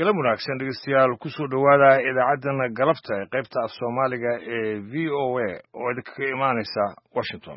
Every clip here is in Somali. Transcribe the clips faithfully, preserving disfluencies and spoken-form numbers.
kala wanaagsan dhegeystayaal ku soo dhawaada idaacaddana galabta ee qaybta af Soomaaliga ee V O A oo idinka imaanaysa Washington.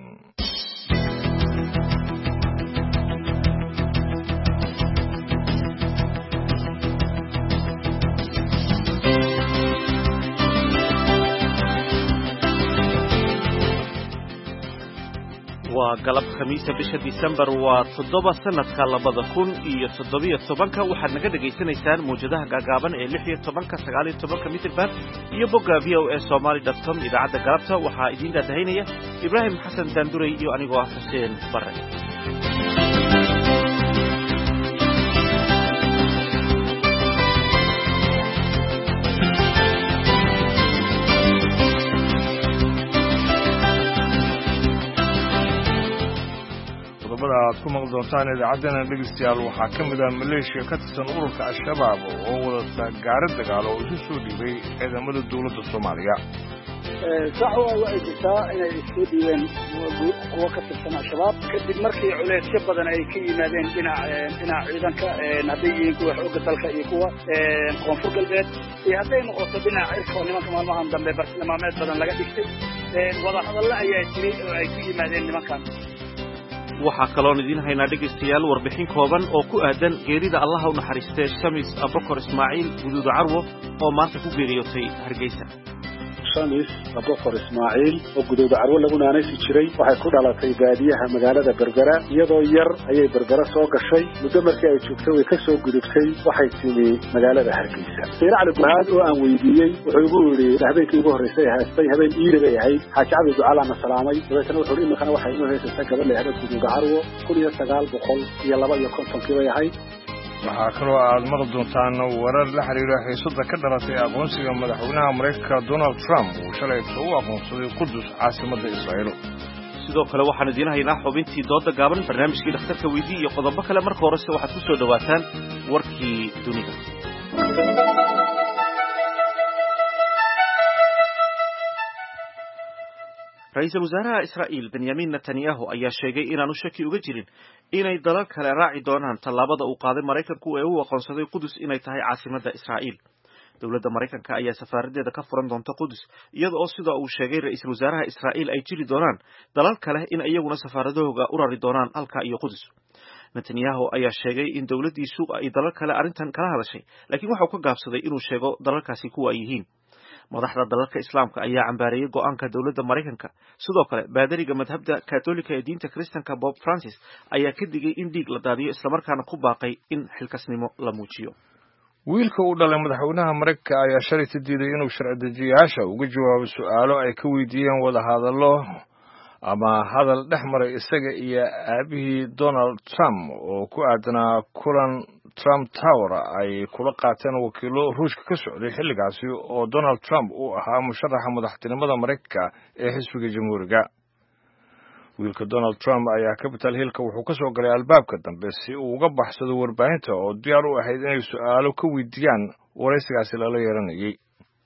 waa galab khamiisa bisha December waa toddoba sanadka labada kun iyo toddobiyo tobanka waxaad naga dhageysanaysaan muujadaha gaagaaban ee lix iyo tobanka sagaal iyo tobanka mitirban iyo bogga v o a somali dot com idaacadda galabta waxaa idiin daadahaynaya Ibraahim Xasan Daanduray iyo anigoo ah Xuseen Barre. aad ku maqli doontaan idaacaddana dhegeystayaal waxaa ka mid ah maleeshiya ka tirsan ururka al-shabaab oo wadata gaari dagaal oo isu soo dhiibay ciidamada dowladda Soomaaliya. sax waa way jirtaa inay isku dhiibeen kuwa ka tirsan al-shabaab kadib markii culeysyo badan ay ka yimaadeen dhinaca dhinaca ciidanka hadday yihiin kuwa xoogga dalka iyo kuwa koonfur galbeed iyo hadday noqoto dhinaca cirka oo nimanka maalmahan dambe bartilmaameed badan laga dhigtay wada hadalla ayaa jiray oo ay ku yimaadeen nimankan. waxaa kaloo idin haynaa dhegeystayaal warbixin kooban oo ku aadan geerida Allah u naxariistay Shamis Abubakar Ismaaciil Guduud Carwo oo maanta ku geeriyootay Hargeysa. Shamis Abubakar Ismaaciil oo Guduud Carwo lagu naanaysi jiray waxay ku dhalatay baadiyaha magaalada Berbera iyadoo yar ayay Berbera soo gashay muddo markii ay joogtay way ka soo gudubtay waxay timi magaalada Hargeysa. Sayra Ali Buraad oo aan weydiiyay wuxuu ugu yiri habeenkii ugu horeysay haastay habeen iir bay ahayd Xaaji Cabdi Ducaala ma salaamay dabeetana wuxuu yiri markana waxay inoo heysay gabadh la yiraahdo Guduud Carwo kun iyo sagaal boqol iyo laba iyo konton kii bay ahayd. waxaa kaloo aad maqli doontaan warar la xiriira xiisada ka dhalatay aqoonsiga madaxweynaha Mareykanka Donald Trump uu shalay u aqoonsaday Qudus caasimadda Israa'iil. sidoo kale waxaan idin haynaa xubintii dooda gaaban barnaamijkii dhakhtarka weydii iyo qodobo kale marka horese waxaad ku soo dhawaataan warkii dunida. Ra'iisul Wasaaraha Israa'iil Benjamin Netanyahu ayaa sheegay inaanu shaki uga jirin inay dalal kale raaci doonaan tallaabada uu qaaday Mareykanku ee uu aqoonsaday Qudus inay tahay caasimadda Israa'iil. dowladda Mareykanka ayaa safaaradeeda ka furan doonta Qudus iyada oo sida uu sheegay Ra'iisul Wasaaraha Israa'iil ay jiri doonaan dalal kale in iyaguna safaaradahooda u rari doonaan halka iyo Qudus. Netanyahu ayaa sheegay in dowladdiisu ay dalal kale arrintan kala hadashay laakiin waxa uu ka gaabsaday inuu sheego dalalkaasi kuwa ay yihiin. madaxda dalalka islaamka ayaa cambaareeyay go'aanka dowladda Mareykanka sidoo kale baadariga madhabta Kaatoolika ee diinta Kristanka Pope Francis ayaa ka digay in dhiig la daadiyo isla markaana ku baaqay in xilkasnimo la muujiyo. wiilka uu dhalay madaxweynaha Mareykanka ayaa shalay diiday inuu sharci dejiyaasha uga jawaabo su'aalo ay ka weydiiyeen wada hadallo ama hadal dhex maray isaga iyo aabihii Donald Trump oo ku aadanaa kulan Trump Tower ay kula qaateen wakiilo Ruushka ka socday xilligaasi oo Donald Trump uu ahaa musharaxa madaxtinimada Mareykanka ee xisbiga Jamhuuriga. wiilka Donald Trump ayaa Capitol Hill-ka wuxuu ka soo galay albaabka dambe si uu uga baxsado warbaahinta oo diyaar u ahayd inay su'aalo ka weydiiyaan wareysigaasi lala yeeranayay.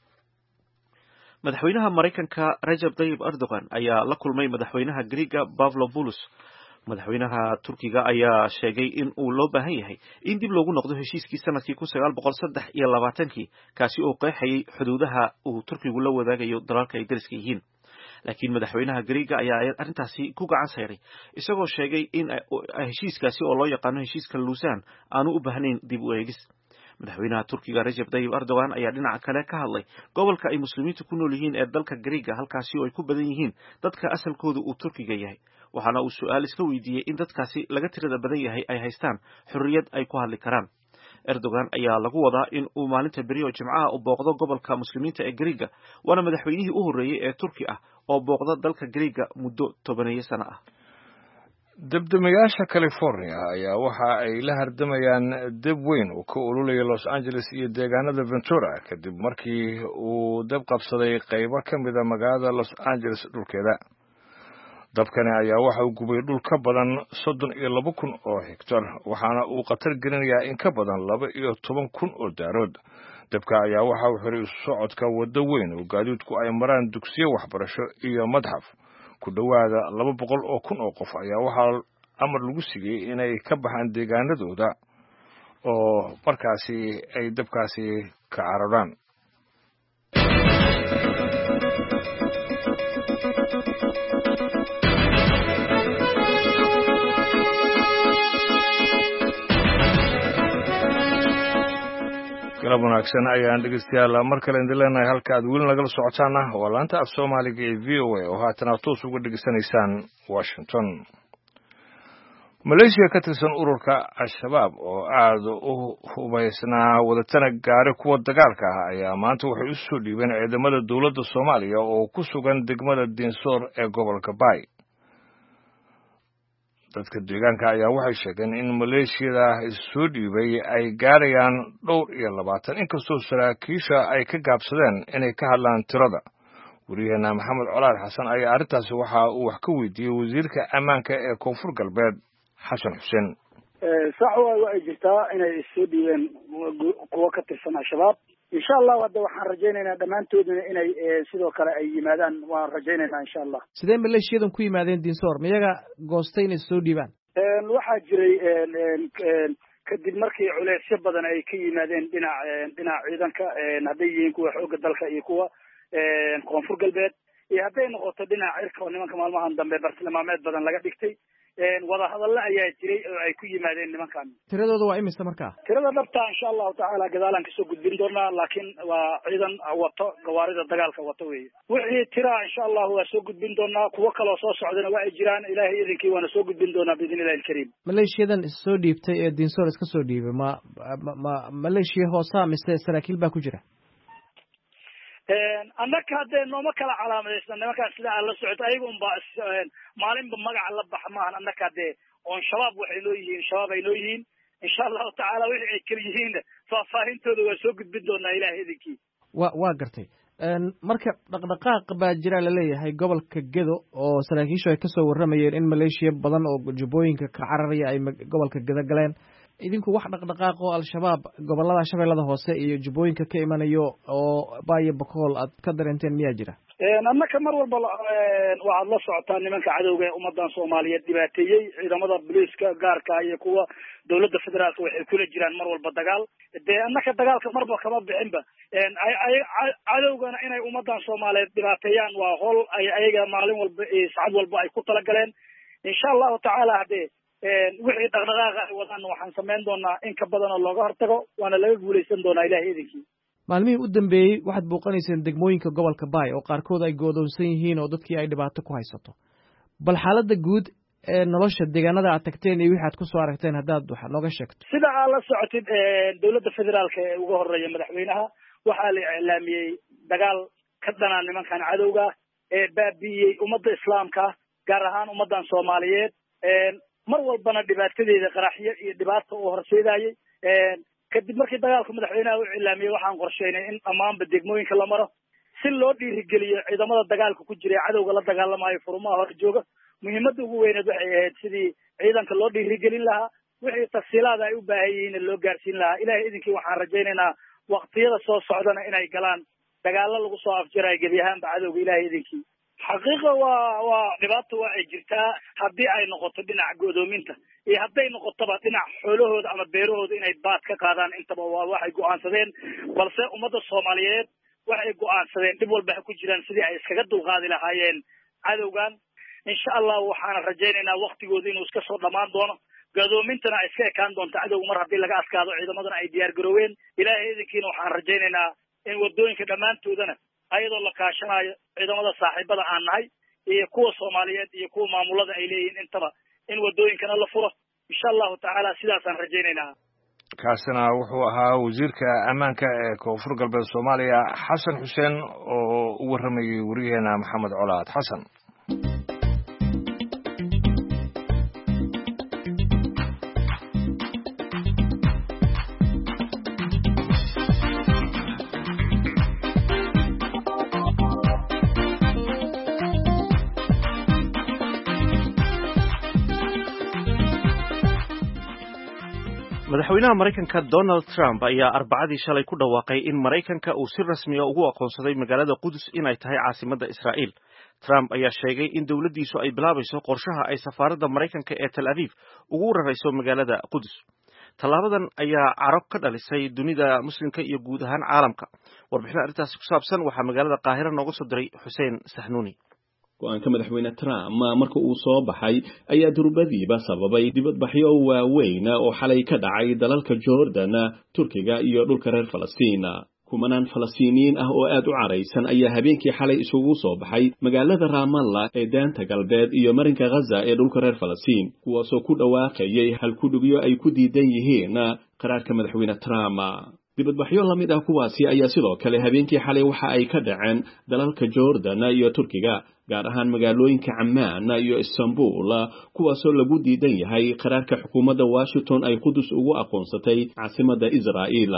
madaxweynaha Mareykanka Recep Tayyip Erdogan ayaa la kulmay madaxweynaha Greega Pavlovoulos. madaxweynaha Turkiga ayaa sheegay in uu loo baahan yahay in dib loogu noqdo heshiiskii sanadkii kun sagaal boqol saddex iyo labaatan-kii kaasi oo qeexayay xuduudaha uu Turkigu la wadaagayo dalalka ay dariska yihiin. laakiin madaxweynaha Greega ayaa arrintaasi ku gacan sayray isagoo sheegay in heshiiskaasi oo loo yaqaano heshiiska Lausanne aanu u baahnayn dib u eegis. madaxweynaha Turkiga Recep Tayyip Erdogan ayaa dhinaca kale ka hadlay gobolka ay muslimiintu ku nool yihiin ee dalka Greega halkaasi oo ay ku badan yihiin dadka asalkoodu uu Turkiga yahay waxaana uu su'aal iska weydiiyay in dadkaasi laga tirada badan yahay ay haystaan xurriyad ay ku hadli karaan. Erdogan ayaa lagu wadaa in uu maalinta beriyo Jimcaha u booqdo gobolka muslimiinta ee Greega waana madaxweynihii u horeeyay ee Turki ah oo booqda dalka Greega muddo tobaneeyo sano ah. dabdamayaasha California ayaa waxa ay la hardamayaan dab weyn oo ka ololaya Los Angeles iyo deegaanada Ventura kadib markii uu dab qabsaday qaybo ka mid ah magaalada Los Angeles dhulkeeda. dabkani ayaa waxa uu gubay dhul ka badan soddon iyo laba kun oo hektar waxaana uu khatar gelinayaa in ka badan laba iyo toban kun oo daarood. dabka ayaa waxa uu xiray socodka waddo weyn oo gaadiidku ay maraan dugsiyo waxbarasho iyo madxaf. ku dhawaada laba boqol oo kun oo qof ayaa waxaa amar lagu sigay inay ka baxaan deegaanadooda oo markaasi ay dabkaasi ka cararaan. galab wanaagsan ayaan dhegeystayaal mar kale idin leenahay halka aad weli nagala socotaana waa laanta af soomaaliga ee v o a oo haatan aad toos uga dhegeysanaysaan Washington. Maleeshiya ka tirsan ururka Al-Shabaab oo aad u hubaysnaa wadatana gaari kuwa dagaalka ah ayaa maanta waxay u soo dhiibeen ciidamada dowladda Soomaaliya oo ku sugan degmada Dinsoor ee gobolka Bay. dadka deegaanka ayaa waxay sheegeen in maleeshiyada soo dhiibay ay gaarayaan dhowr iyo labaatan inkastoo saraakiisha ay ka gaabsadeen inay ka hadlaan tirada. wariyaheena maxamed colaar xasan ayaa arrintaasi waxa uu wax ka weydiiyey wasiirka ammaanka ee koonfur galbeed xasan xuseen. sax waa ay jirtaa inay soo dhiibeen kuwa ka tirsan Al-Shabaab. insha Allah hadda waxaan rajaynaynaa dhamaantoodna inay sidoo kale ay yimaadaan waan rajaynaynaa insha Allah. sidee maleeshiyadan ku yimaadeen Dinsoor miyaga goostay inay soo dhiibaan? een waxaa jiray een kadib markii culeysyo badan ay ka yimaadeen dhinac dhinac ciidanka een haday yihiin kuwa xoogga dalka iyo kuwa een koonfur galbeed iyo haday noqoto dhinac cirka oo nimanka maalmahan dambe bartilmaameed badan laga dhigtay een wada hadalla ayaa jiray oo ay ku yimaadeen nimankan. tiradooda waa imisa markaa? tirada dhabta insha Allah ta'ala gadaalan ka soo gudbin doonaa laakiin waa ciidan wato gawaarida dagaalka wato weeye. wixii tira insha Allah waa soo gudbin doonaa kuwa kale oo soo socdana waa ay jiraan ilaahay idinkii waana soo gudbin doonaa biidnillaahil kariim. maleeshiyadan is soo dhiibtay ee Dinsoor iska soo dhiibay ma ma maleeshiya hoosa mise saraakiil baa ku jira? een annaka hadee nooma kala calaamadeysna nimankaan sida aan la socoto ayaga unba maalinba magaca la bax maahan annaka hadee oon shabaab waxay noo yihiin shabaab ay noo yihiin insha allahu tacaala wixii ay kala yihiin faahfaahintooda waa soo gudbin doonaa ilaahay idinkii. wa waa gartay marka dhaqdhaqaaq baa jira laleeyahay gobolka Gedo oo saraakiishu ay kasoo warramayeen in maleeshiya badan oo jubbooyinka ka cararaya ay gobolka Gedo galeen. idinku wax dhaqdhaqaaq oo Al-Shabaab gobolada Shabeellada Hoose iyo jubbooyinka ka imanayo oo Baayo Bakool aad ka dareenteen miyaa jira? een annaka mar walba waxaad la socotaa nimanka cadowga ee ummadan Soomaaliyeed dhibaateeyay ciidamada booliiska gaarka iyo kuwa dawladda federaalka waxay kula jiraan mar walba dagaal. dee annaka dagaalka marba kama bixinba een ay cadowgana inay ummadan Soomaaliyeed dhibaateeyaan waa hol ay ayaga maalin walba iyo saacad walba ay ku tala galeen. insha Allah ta'ala hadee een wixii dhaqdhaqaaqa ay wadaan waxaan sameyn doonaa in ka badan oo looga hortago waana laga guuleysan doonaa ilaahay idinkii. maalmihii u dambeeyey waxaad booqanayseen degmooyinka gobolka Bay oo qaarkood ay go'doonsan yihiin oo dadkii ay dhibaato ku haysato. bal xaaladda guud ee nolosha deegaanada aad tagteen iyo wixii aad ku soo aragteen haddaad wax nooga sheegto. sida aad la socotid dawladda federaalka ee ugu horeeya madaxweynaha waxaa la iclaamiyey dagaal ka dhanaan nimankan cadowga ee baabi'iyey ummadda islaamka gaar ahaan ummadan Soomaaliyeed. mar walbana dhibaatadeeda qaraxyo iyo dhibaato oo horseedayay kadib markii dagaalka madaxweynaha uu iclaamiyey waxaan qorsheynay in dhammaanba degmooyinka la maro si loo dhiirigeliyo ciidamada dagaalka ku jira cadowga la dagaalamayo furmaha hor jooga. muhiimadda ugu weyneed waxay ahayd sidii ciidanka loo dhiirigelin lahaa wixii tafsiilaad ay u baahan yihiin loo gaarsiin lahaa. ilaahay idinkii waxaan rajaynaynaa waqtiyada soo socdana inay galaan dagaalo lagu soo afjarayo gebi ahaanba cadowga ilaahay idinkii. xaqiiqa waa waa dhibaato waa ay jirtaa haddii ay noqoto dhinaca go'doominta iyo hadday noqotoba dhinaca xoolahooda ama beerahooda inay baad ka qaadaan intaba waa waxay go'aansadeen. balse ummadda Soomaaliyeed waxay go'aansadeen dhib walba ku jiraan sidii ay iskaga dulqaadi lahaayeen cadowgan. insha Allah waxaan rajaynaynaa waqtigooda inuu iska soo dhamaan doono go'doomintana ay iska ekaan doonto cadowga mar haddii laga askaado ciidamadana ay diyaar garooween. ilaahay idinkiina waxaan rajaynaynaa in wadooyinka dhammaantoodana ayadoo la kaashanayo ciidamada saaxiibada aan nahay iyo kuwa Soomaaliyeed iyo kuwa maamulada ay leeyihiin intaba in wadooyinkana la furo insha Allah ta'ala sidaasaan rajaynaynaa. kaasina wuxuu ahaa wasiirka ammaanka ee koonfur galbeed Soomaaliya xasan xuseen oo u warramayay wariyaheena maxamed colaad xasan. madaxweynaha Mareykanka Donald Trump ayaa arbacadii shalay ku dhawaaqay in Mareykanka uu si rasmi ah ugu aqoonsaday magaalada Qudus inay tahay caasimadda Israa'iil. Trump ayaa sheegay in dawladdiisu ay bilaabayso qorshaha ay safaaradda Mareykanka ee Tel Aviv ugu rarayso magaalada Qudus. tallaabadan ayaa carab ka dhalisay dunida muslimka iyo guud ahaan caalamka. warbixin arrintaasi ku saabsan waxaa magaalada qaahira nooga soo diray xuseen saxnuuni. go-aanka madaxweyne Trump marka uu soo baxay ayaa durbadiiba sababay dibadbaxyo waaweyn oo xalay ka dhacay dalalka Jordan, Turkiga iyo dhulka reer Falastiin. kumanaan Falastiiniyiin ah oo aad u caraysan ayaa habeenkii xalay isugu soo baxay magaalada Ramallah ee daanta galbeed iyo marinka Gaza ee dhulka reer Falastiin, kuwaasoo ku dhawaaqayay halkudhigyo ay ku diidan yihiin qaraarka madaxweyne Trump. dibadbaxyo la mid ah kuwaasi ayaa sidoo kale habeenkii xalay waxa ay ka dhaceen dalalka Jordan iyo Turkiga, gaar ahaan magaalooyinka Amman iyo Istanbul, kuwaasoo lagu diidan yahay qaraarka xukuumadda Washington ay Qudus ugu aqoonsatay caasimadda Israa'iil.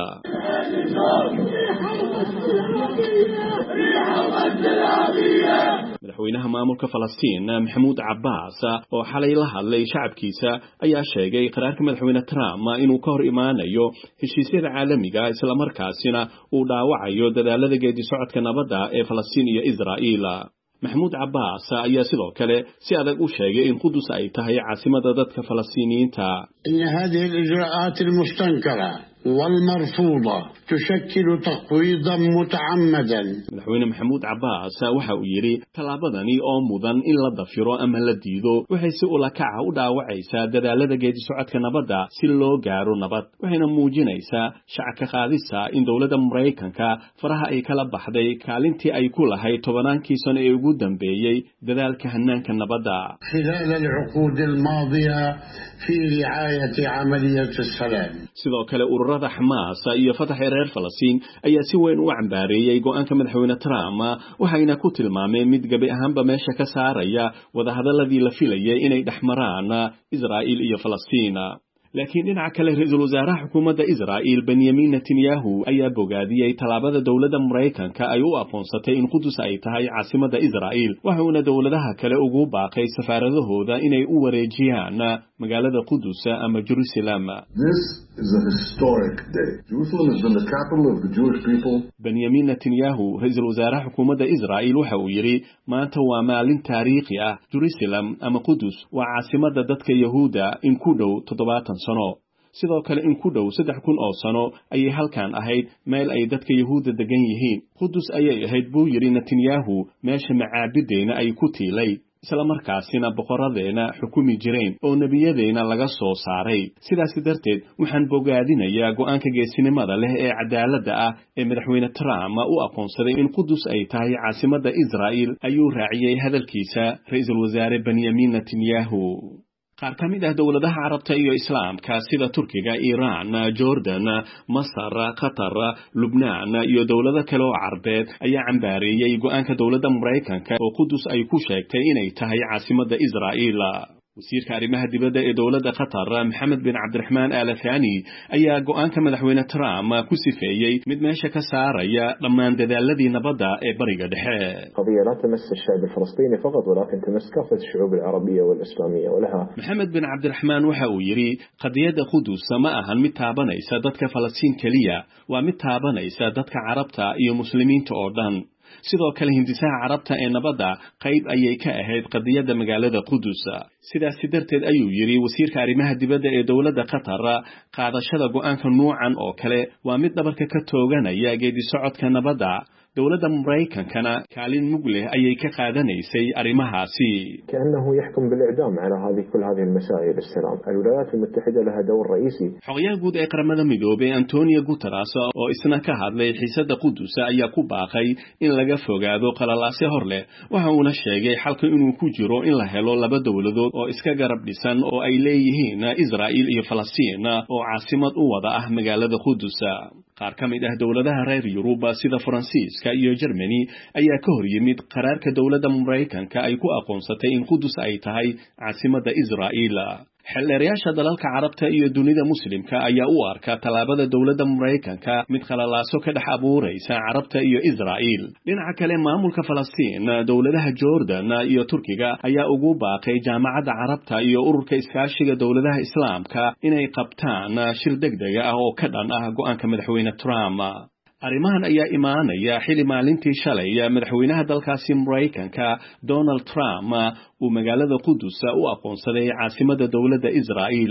madaxweynaha maamulka Falastiin Mahmoud Abbas oo xalay la hadlay shacabkiisa ayaa sheegay qaraarka madaxweyne Trump inuu ka hor imaanayo heshiisyada caalamiga isla markaasina uu dhaawacayo dadaalada geedi socodka nabadda ee Falastiin iyo Israa'iil. Mahmoud Abbas ayaa sidoo kale si adag u sheegay in Qudus ay tahay caasimadda dadka Falastiiniyiinta. in hadhihi al-ijra'at al-mustankara والمرفوضة تشكل تقويضا متعمدا. madaxweyne Mahmoud Abbas waxa uu yiri talaabadani oo mudan in la dafiro ama la diido waxay si ula kaca u dhaawacaysaa dadaalada geedi socodka nabadda si loo gaaro nabad, waxayna muujinaysaa shacabka qaadisa in dowladda Mareykanka faraha ay kala baxday kaalintii ay ku lahayd tobannaankii sano ee ugu dambeeyay dadaalka hanaanka nabadda. خلال العقود الماضية في رعاية عملية السلام. sidoo kale ururada Hamas iyo Fatah ee reer Falastiin ayaa si weyn u cambaareeyay go'aanka madaxweyne Trump, waxayna ku tilmaameen mid gabi ahaanba meesha ka saaraya wadahadaladii la filayay inay dhexmaraan Israa'iil iyo Falastiin. laakiin dhinaca kale ra'iisul wasaaraha xukuumadda Israa'iil Benjamin Netanyahu ayaa bogaadiyay talaabada dowladda Mareykanka ay u aqoonsatay in Qudus ay tahay caasimadda Israa'iil, waxaana dowladaha kale ugu baaqay safaaradahooda inay u wareejiyaan magaalada Qudus ama Jerusalem. This is a historic day. Jerusalem has been the capital of the Jewish people. Benjamin Netanyahu ra'iisul wasaaraha xukuumadda Israa'iil waxa uu yiri maanta waa maalin taariikhi ah. Jerusalem ama Qudus waa caasimadda dadka Yahuuda in ku dhow toddobaatan sano. sidoo kale in ku dhow saddex kun oo sano ayay halkan ahayd meel ay dadka Yahuuda degan yihiin. Qudus ayay ahayd buu yiri Netanyahu meesha macaabideena ay ku tiilay, isla markaasina boqoradeena xukumi jireen oo nebiyadeena laga soo saaray. sidaas darteed waxaan bogaadinayaa go'aanka geesinimada leh ee cadaaladda ah ee madaxweyne Trump u aqoonsaday in Qudus ay tahay caasimadda Israa'iil, ayuu raaciyay hadalkiisa ra'iisul wasaare Benjamin Netanyahu. qaar ka mid ah dowladaha Carabta iyo Islaamka sida Turkiga, Iran, Jordan, Masar, Qatar, Lubnaan iyo dowlado kale oo Carbeed ayaa cambaareeyay go'aanka dowladda Mareykanka oo Qudus ay ku sheegtay inay tahay caasimadda Israa'iil. wasiirka arrimaha dibadda ee dowladda Qatar Mohammed bin Abdulrahman Al Thani ayaa go'aanka madaxweyne Trump ku sifeeyay mid meesha ka saaraya dhammaan dadaaladii nabadda ee bariga dhexe. قضية لا تمس الشعب الفلسطيني فقط ولكن تمس كافة الشعوب العربية والإسلامية ولها. Mohammed bin Abdulrahman waxa uu yiri qadiyada Qudus ma ahan mid taabanaysa dadka Falastiin kaliya, waa mid taabanaysa dadka Carabta iyo muslimiinta oo dhan. sidoo kale hindisaha Carabta ee nabadda qayb ayay ka ahayd qadiyada magaalada Qudus. sidaas darteed ayuu yiri wasiirka arrimaha dibadda ee dowladda Qatar qaadashada go'aanka nuucan oo kale waa mid dhabarka ka tooganaya geedi socodka nabadda. dowladda Mareykankana kaalin mug leh ayay ka qaadanaysay arrimahaasi. كأنه يحكم بالإعدام على هذه كل هذه المسائل السلام. الولايات المتحدة لها دور رئيسي. xogayaha guud ee qaramada midoobay Antonio Guterres oo isna ka hadlay xiisadda Qudus ayaa ku baaqay in laga fogaado qalalaase hor leh. waxa uu sheegay xalka inuu ku jiro in la helo laba dowladood oo iska garab dhisan oo ay leeyihiin Israa'iil iyo Falastiin oo caasimad u wada ah magaalada Qudus. qaar ka mid ah dowladaha reer Yurub sida Faransiiska iyo Germany ayaa ka hor yimid qaraarka dowladda Mareykanka ay ku aqoonsatay in Qudus ay tahay caasimadda Israa'iil. xeelleerayaasha dalalka Carabta iyo dunida muslimka ayaa u arka talaabada dowladda Mareykanka mid khalalaaso ka dhex abuuraysa Carabta iyo Israa'iil. dhinaca kale maamulka Falastiin, dowladaha Jordan iyo Turkiga ayaa ugu baaqay jaamacadda Carabta iyo ururka iskaashiga dowladaha Islaamka inay qabtaan shir degdeg ah oo ka dhan ah go'aanka madaxweyne Trump. arrimahan ayaa imaanaya xili maalintii shalay madaxweynaha dalkaasi Mareykanka Donald Trump uu magaalada Qudus u aqoonsaday caasimadda dowladda Israa'iil.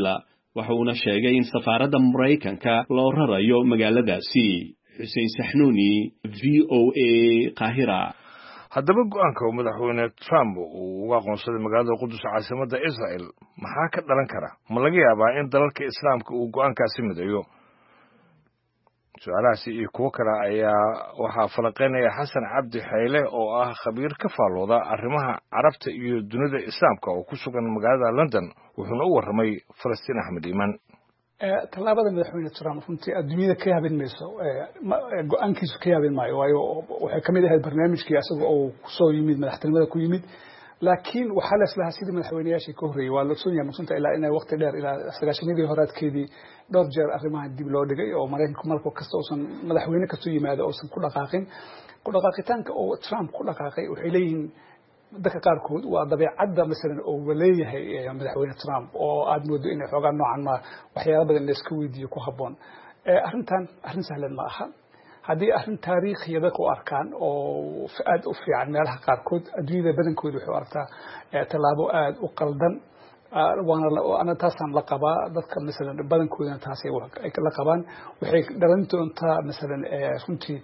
waxa uuna sheegay in safaaradda Maraykanka loo rarayo magaaladaasi. Xuseen Saxnuuni, V O A, Qaahira. haddaba go'aanka uu madaxweyne Trump uu uga aqoonsaday magaalada Qudus caasimadda Israel maxaa ka dhalan kara ma laga yaabaa in dalalka islaamka uu go'aankaasi midayo su'aalahaasi iyo kuwo kale ayaa waxaa falaqeynaya xasan cabdi xayle oo ah khabiir ka faallooda arrimaha carabta iyo dunida islaamka oo ku sugan magaalada London wuxuuna u warramay Falastiin Axmed Iimaan. tallaabada madaxweyne Trump runtii adduunyada ka yaabin mayso go'aankiisu ka yaabin maayo waayo waxay kamid ahayd barnaamijkii asaga oo kusoo yimid madaxtinimada ku yimid laakiin waxaa la islahaa sidii madaxweynayaashii ka horreeyay waa la ogsoon yahay masunta ilaa inay waqti dheer ilaa sagaashanadii horaadkeedii dhowr jeer arrimahan dib loo dhigay oo maraykanku marka kasta uusan madaxweyne kastoo yimaado uusan ku dhaqaaqin ku dhaqaaqitaanka oo Trump ku dhaqaaqay waxay leeyihiin dadka qaarkood waa dabeecadda masalan oo leeyahay madaxweyne Trump oo aad moodo inay xoogaa noocan ma waxyaabo badan la iska weydiiyo ku habboon arrintan arrin sahlan ma aha haddii arrin taariikhiyada ku arkaan oo aad u fiican meelaha qaarkood adduunyada badankooda waxay aragtaa tallaabo aad u qaldan waana ana taasaan la qabaa dadka masalan badankoodana taasay la qabaan waxay dhalan doontaa masalan runtii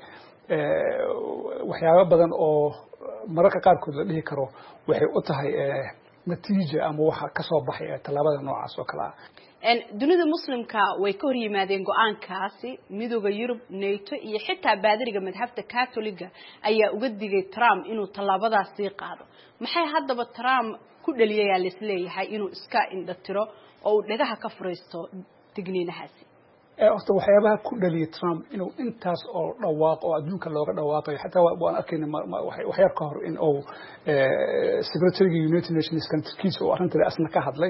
waxyaabo badan oo mararka qaarkood la dhihi karo waxay u tahay natiijo ama waxa ka soo baxay tallaabada noocaas oo kale ah dunida muslimka way ka hor yimaadeen go'aankaasi midowga Yurub NATO iyo xitaa baadiriga madhabta Catholiga ayaa uga digay Trump inuu tallaabadaasi qaado maxay haddaba Trump ku dhaliyay la isleeyahay inuu iska indhatiro oo dhagaha ka fureysto digniinahaasi horta waxyaabaha ku dhaliyay Trump inuu intaas oo dhawaaq oo adduunka looga dhawaaqay xataa waan arkayna wax yar ka hor in uu secretary United Nations kantikiisa oo arrinta asna ka hadlay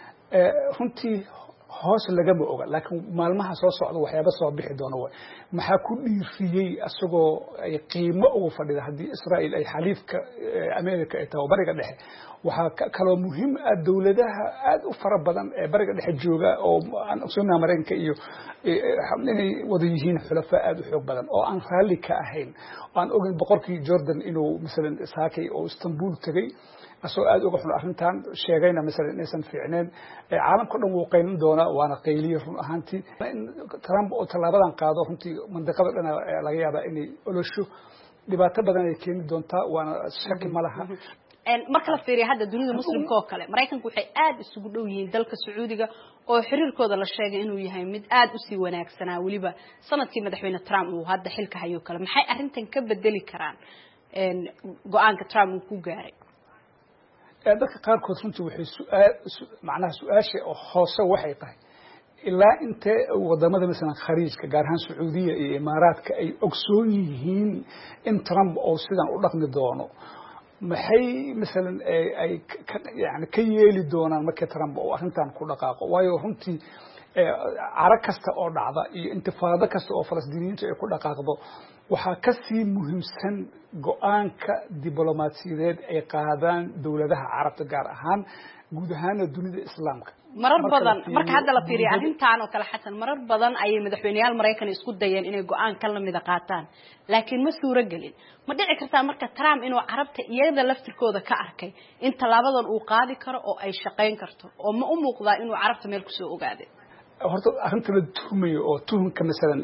runtii hoos lagama oga laakiin maalmaha soo socda waxyaabo soo bixi doona way maxaa ku dhiiriyay asagoo ay qiimo ugu fadhida hadii Israa'iil ay xaliifka America ay tahay bariga dhexe waxa kale muhiim ah dawladaha aad u fara badan ee bariga dhexe jooga oo aan ogsoonaa Mareykanka iyo inay wada yihiin xulafo aad u xoog badan oo aan raali ka ahayn aan ogeyn boqorkii Jordan inuu midalan saakay oo Istanbul tagay asoo aad uga xun arrintan sheegayna midalan inaysan fiicneen caalamka dhan wuu qeyn doona waana qeyliye run ahaantii Trump oo talaabadan qaado runtii mandaqada dhan laga yaabaa inay olosho dhibaato badan ay keeni doontaa waana shaki ma laha marka la fiiriyo hadda dunida muslimka oo kale Mareykanku waxay aad isugu dhow yihiin dalka Sacuudiga oo xiriirkooda la sheegay inuu yahay mid aad u sii wanaagsanaa waliba sanadkii madaxweyne Trump uu hadda xilka hayo kale maxay arrintan ka bedeli karaan go'aanka Trump uu ku gaaray dadka qaarkood runtii waxay su'aal macnaha su'aasha oo hoose waxay tahay ilaa inta wadamada misalan khariijka gaar ahaan Sacuudiga iyo Imaaraadka ay ogsoon yihiin in Trump oo sidan u dhaqmi doono maxay misalan ay yani ka yeeli doonaan marka Trump oo arrintan ku dhaqaaqo waayo runtii arag kasta oo dhacda iyo intifaado kasta oo Falastiiniyiintu ay ku dhaqaaqdo waxa ka sii muhiimsan go'aanka diblomaasiyadeed ay qaadaan dawladaha carabta gaar ahaan guud ahaan dunida islaamka marar badan marka hadda la fiiriyo arrintan oo kale xasan marar badan ay madaxweynayaal Mareykan isku dayeen inay go'aan ka lamid ah qaataan laakiin ma suura galin ma dhici kartaa marka Trump inuu carabta iyada laftirkooda ka arkay in talaabadan uu qaadi karo oo ay shaqeyn karto oo ma u muuqdaa inuu carabta meel ku soo ogaaday horta arrinta la tuhmayo oo tuhunka misalan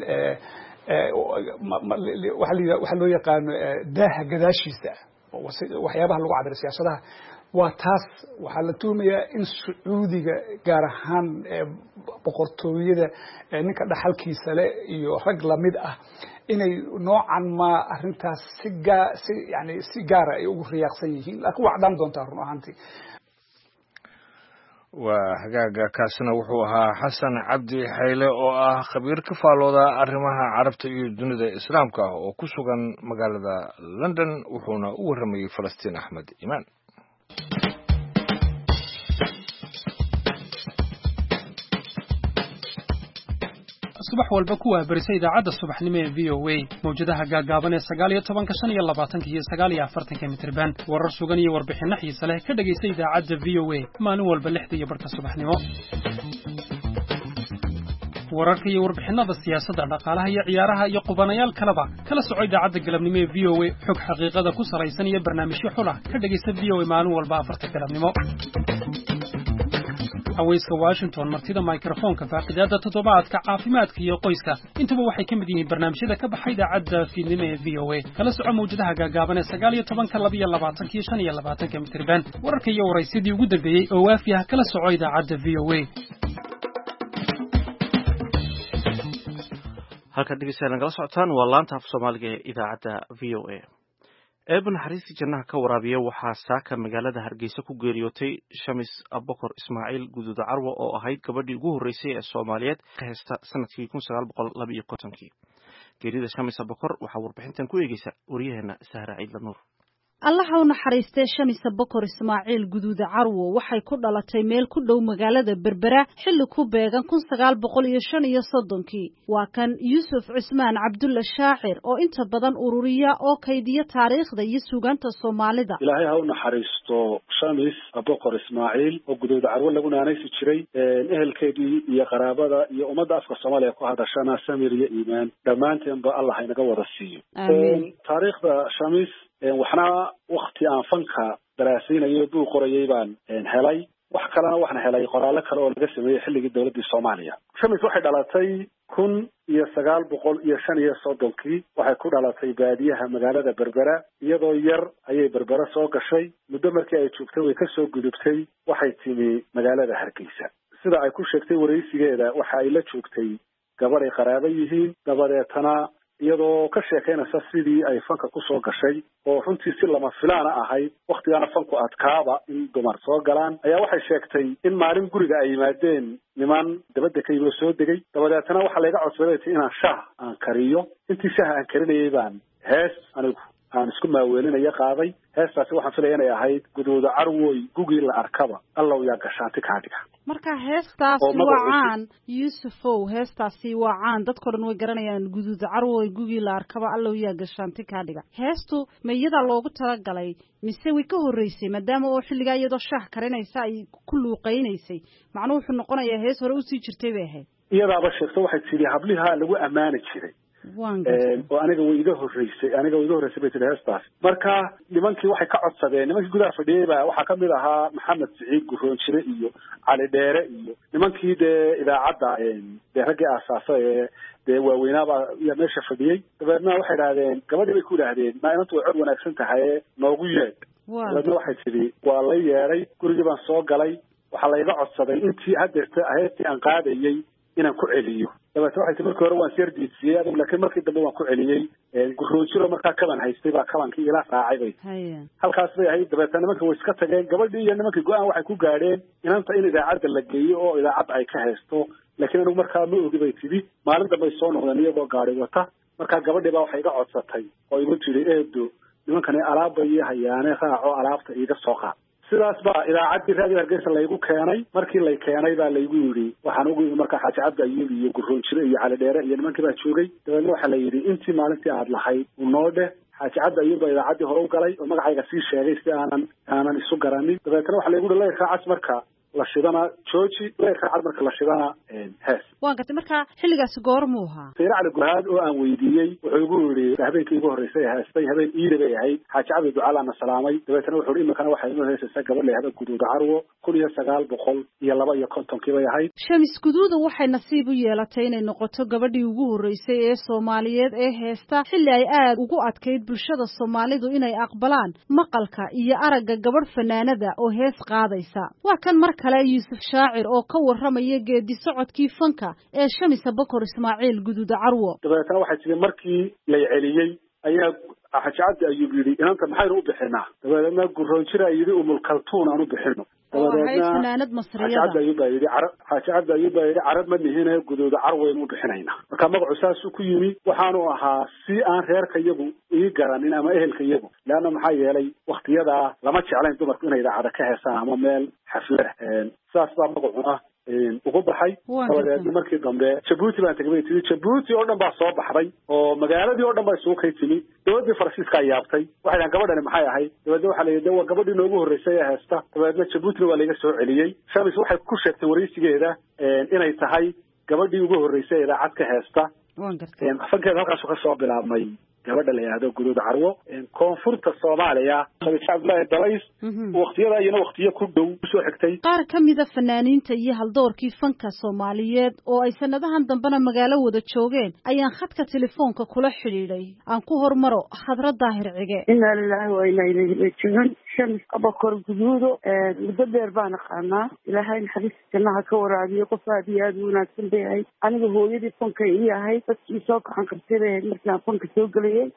waxa loo yaqaan daaha gadaashiisa waxyaabaha lagu cabiro siyaasadaha waa taas waxa la tuhmayaa in Sacuudiga gaar ahaan boqortooyada ninka dhaxalkiisa leh iyo rag la mid ah inay noocan ma arrintaas si gaar si yani si gaar ah ay ugu riyaaqsan yihiin laakiin wax dhan doontaa run ahaantii waa hagaaga kaasina wuxuu ahaa xasan cabdi xayle oo ah khabiir ka faallooda arrimaha carabta iyo dunida islaamka oo ku sugan magaalada London wuxuuna u warramayay Falastiin Axmed Iimaan subax walba kuwa barisay idaacadda subaxnimo ee V O A mawjadaha gaagaaban ee sagaal iyo toban shan iyo labaatan iyo sagaal iyo afartan mitirban warar sugan iyo warbixin xiiso leh ka dhageysay idaacadda V O A maalin walba lixda iyo barka subaxnimo wararka iyo warbixinada siyaasadda dhaqaalaha iyo ciyaaraha iyo qubanayaal kaleba kala soco idaacadda galabnimo ee V O A xog xaqiiqada ku salaysan iyo barnaamijyo xul ah ka dhageysa V O A maalin walba afarta galabnimo haweyska washington martida microfonka faaqidaada toddobaadka caafimaadka iyo qoyska intuba waxay ka mid yihiin barnaamijyada ka baxay idaacadda fiidnimo ee v o a kala soco mawjadaha gaagaaban ee sagaal iyo tobanka laba iyo labaatanka iyo shan iyo labaatanka mitirban wararka iyo waraysidii ugu dambeeyey oo waafi ah kala soco idaacadda v o a halkan dhegeystayaal nagala socotaan waa laanta af soomaaliga ee idaacadda v o a eeba naxariistii jannaha ka waraabiya waxaa saaka magaalada hargeysa ku geeriyootay shamis abokor ismaaciil guduuda carwo oo ahayd gabadhii ugu horreysay ee soomaaliyeed ka heysta sanadkii kun sagaal boqol laba iyo kontonkii geerida shamis abokor waxaa warbixintan ku eegeysa waryaheena sahra ciidla nuur allaha u naxariistee shamisa bokor ismaaciil guduuda carwo waxay ku dhalatay meel ku dhow magaalada berbera xilli ku beegan kun sagaal boqol iyo shan iyo soddonkii waa kan yuusuf cismaan cabdulla shaacir oo inta badan ururiya oo kaydiya taariikhda iyo suugaanta soomaalida ilaahay ha u naxariisto shamis bokor ismaaciil oo guduuda carwo lagu naanaysi jiray ehelkeedii iyo qaraabada iyo ummadda afka soomaaliya ku hadashana samir iyo iimaan dhammaanteenba allah haynaga wada siiyo taariikhda shamis waxna wakti aan fanka daraasiinayo buu qorayay baan helay wax kalena waxaan helay qoraallo kale oo laga sameeyey xilligii dowladdii soomaaliya shamis waxay dhalatay kun iyo sagaal boqol iyo shan iyo soddonkii waxay ku dhalatay baadiyaha magaalada berbera iyadoo yar ayay berbera soo gashay muddo markii ay joogtay way kasoo gudubtay waxay timi magaalada hargeysa sida ay ku sheegtay waraysigeeda waxa ay la joogtay gabadh ay qaraabo yihiin dabadeetana iyadoo ka sheekaynaysa sidii ay fanka kusoo gashay oo runtii si lama filaana ahayd waktigaana fanku adkaaba in dumar soo galaan ayaa waxay sheegtay in maalin guriga ay yimaadeen niman dabadda ka yimid oo soo degay dabadeetana waxaa layga codsaday inaan shaah aan kariyo intii shaah aan karinayay baan hees anigu aan isku maaweelinayo qaaday heestaasi waxaan filaya inay ahayd guduuda carwoy gugii la arkaba allow yaa gashaanti kaa dhiga marka heestaasi waa caan yuusufow heestaasi waa caan dadkao dhan way garanayaan guduuda carwoy gugii la arkaba allow yaa gashaanti kaa dhiga heestu ma iyadaa loogu talagalay mise way ka horreysay maadaama oo xilligaa iyadoo shaah karinaysa ay ku luuqaynaysay macnuu wuxuu noqonayaa hees hore usii jirtay bay ahayd iyadaaba sheegto waxay tidhi hablihaa lagu ammaani jiray oo aniga way iga horreysay aniga way iga horreysay bay tidhi heestaas marka nimankii waxay ka codsadeen nimankii gudaha fadhiyey baa waxaa kamid ahaa maxamed siciid guroonjire iyo cali dheere iyo nimankii dee idaacadda dee raggii aasaasa ee dee waaweynaabaa yaa meesha fadhiyey dabeedna waxay idhahdeen gabadhii bay ku idhaahdeen maa inantu way cod wanaagsan tahaye noogu yeedh dabeedna waxay tidhi waa la yeedhay gurigii baan soo galay waxaa layga codsaday intii hadeerta heestii aan qaadayey inaan ku celiyo dabeetna waxay tii markii hore waan siyar diidsiyey adig laakiin markii dambe waan ku celiyey guroojiro markaa kaban haystay baa kabankii ila raacay bay halkaas bay ahayd dabeetna nimanka way iska tageen gabadhii iyo nimankii go-aan waxay ku gaadheen inanta in idaacadda la geeyo oo idaacadda ay ka haysto laakiin anigu markaa ma ogi bay tidhi maalin dambay soo noqdeen iyagoo gaari wata markaa gabadhii baa waxay iga codsatay oo igu tidhi eedo nimankani alaabba ii hayaane raaco alaabta iiga soo qaad sidaas baa idaacaddii raadiyo hargeysa laygu keenay markii lay keenay baa laygu yidhi waxaan ugu yimi markaa xaaji cabdi ayuub iyo guroonjire iyo cali dheere iyo nimankii baa joogay dabeedna waxaa la yidhi intii maalintii aad lahayd unoo dheh xaaji cabdi ayuub baa idaacaddii hore u galay oo magacayga sii sheegay si aanan aanan isu garanin dabeetna waxaa laygu yihi layrkaa cas marka la shidana jooji layrkaa cad marka la shidana hees waan gartay marka xilligaasi goormuu ahaa sayre cali guhaad oo aan weydiiyey wuxuu igu yidhi habeenkii igu horreysay heestay habeen iida bay ahayd xaaji cabdi ducaalaana salaamay dabeetana wuxuu hi iminkana waxay inoo heesaysaa gabadh lahaba guduuda carwo kun iyo sagaal boqol iyo laba iyo kontonkii bay ahayd shamis guduuda waxay nasiib u yeelatay inay noqoto gabadhii ugu horreysay ee soomaaliyeed ee heesta xilli ay aad ugu adkayd bulshada soomaalidu inay aqbalaan maqalka iyo aragga gabadh fanaanada oo hees qaadaysa waa kan mar kale yuusuf shaacir oo ka warramaya geedi socodkii fanka ee shamisa bokor ismaaciil guduuda carwo dabeetana waxay tidhi markii lay celiyey ayaa xaaji cabdi ayuub yidhi inanta maxaynu u bixinaa dabeedna guroonjira yidhi umulkaltuun aan u bixino fanaanad masriyada xaaji cabdi ayuub baa yidhi carab xaaji cabdi ayuub baa yidhi carab ma nihine guduuda carwaynu u bixinaynaa marka magacu saasuu ku yimi waxaanu ahaa si aan reerka iyagu ii garanin ama ehelka iyagu leanna maxaa yeelay waktiyadaa lama jeclayn dumarku inay idaacada ka heesaan ama meel xaflada saas baa magacuna ugu baxay dabadeedna markii dambe jabuuti baan tegay bay timi jabuuti oo dhan baa soo baxday oo magaaladii oo dhan baa isugu kay timi dowladdii faransiiska yaabtay waxay dhahan gabadhani maxay ahayd dabeedna waxaa la yidhi waa gabadhii noogu horreysay ee heesta dabeedna jabuutina waa layga soo celiyey shamis waxay ku sheegtay waraysigeeda inay tahay gabadhii ugu horreysay idaacad ka heesta fankeeda halkaasu ka soo bilaabmay gabadha la yidhaahdo guduud carwo koonfurta soomaaliya khaliif cabdullaahi dalays waqtiyada iyana waqtiyo ku dhow usoo xigtay qaar ka mida fanaaniinta iyo haldoorkii fanka soomaaliyeed oo ay sanadahan dambena magaalo wada joogeen ayaan khadka telefoonka kula xidhiidhay aan ku hormaro khadra daahir cige. inaa lilaahi wa inaa ilayhi raajicuun. shamis abakor guduudo muddo dheer baan aqaanaa, ilaahay naxariista jannaha ka waraabiyo, qof aad iyo aad u wanaagsan bay ahayd. aniga hooyadii fanka ii ahayd, dadkii soo gacan qabtay bay ahayd markii aan fanka soo gelayay.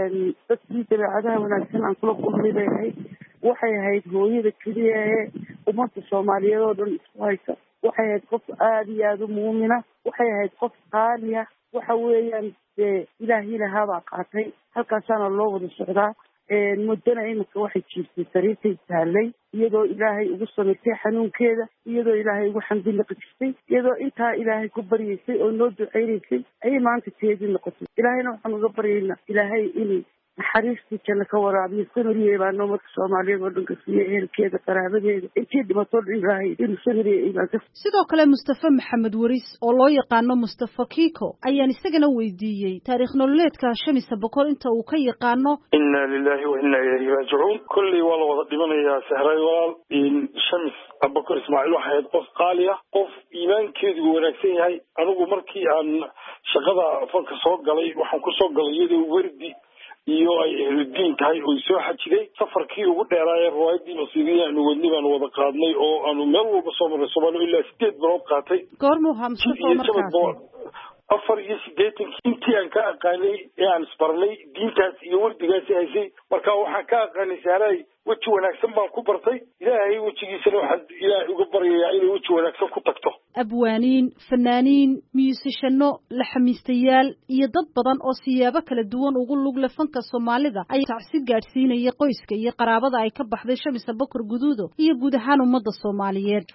dadkii dabeecadaha wanaagsan aan kula kulmay bay ahayd. waxay ahayd hooyada keliya ee ummadda soomaaliyeed oo dhan isku haysa. waxay ahayd qof aada iyo aada u muumina. waxay ahayd qof qaaliya. waxa weeyaan dee ilaahii lahaabaa qaatay, halkaasaana loo wada socdaa. muddana iminka waxay jiirtay sariirtay taallay, iyadoo ilaahay ugu samaysay xanuunkeeda, iyadoo ilaahay ugu xamdi naqajistay, iyadoo intaa ilaahay ku baryaysay oo noo ducaynaysay ayay maanta teedii noqotay. ilaahayna waxaan uga baryaynaa ilaahay inay naxariistii janno ka waraabiyo, samiriye baa noo marka soomaaliyeed oo dhan ka siiya ehelkeeda, qaraabadeeda, intii dhimatoo dhan ilaahay inuu samiriye iimaanka. sidoo kale mustafa maxamed waris oo loo yaqaano mustafa kiko ayaan isagana weydiiyey taariikh nololeedka shamis abakor inta uu ka yaqaano. inna lillahi wa inna ilayhi raajicuun. kolley waa la wada dhimanayaa sahray walaal. shamis abakor ismaaciil waxay ahayd qof qaali ah, qof iimaankeedu wanaagsan yahay. anigu markii aan shaqada fanka soo galay waxaan ku soo galay iyadoo wardi iyo ay ehludiin tahay oo soo xajiday. safarkii ugu dheeraayay riwaayadii nasiibiyay aanu wadnay baan wada qaadnay oo aanu meel walba soo marray Soomaaliya ilaa sideed bilood qaatay. goormuu hamsan soo markaas afar iyo siddeetan intii aan ka aqaanay ee aan isbarnay diintaas iyo wardigaasi haysay. marka waxaan ka aqaanay saaray weji wanaagsan baan ku bartay. ilaahay wejigiisana waxaan ilaahay uga baryayaa inay weji wanaagsan ku tagto. abwaaniin, fanaaniin, muusishano, laxamiistayaal iyo dad badan oo siyaabo kala duwan ugu lug leh fanka Soomaalida ay tacsi gaadhsiinaya qoyska iyo qaraabada ay ka baxday shamis abakor guduudo iyo guud ahaan ummadda Soomaaliyeed.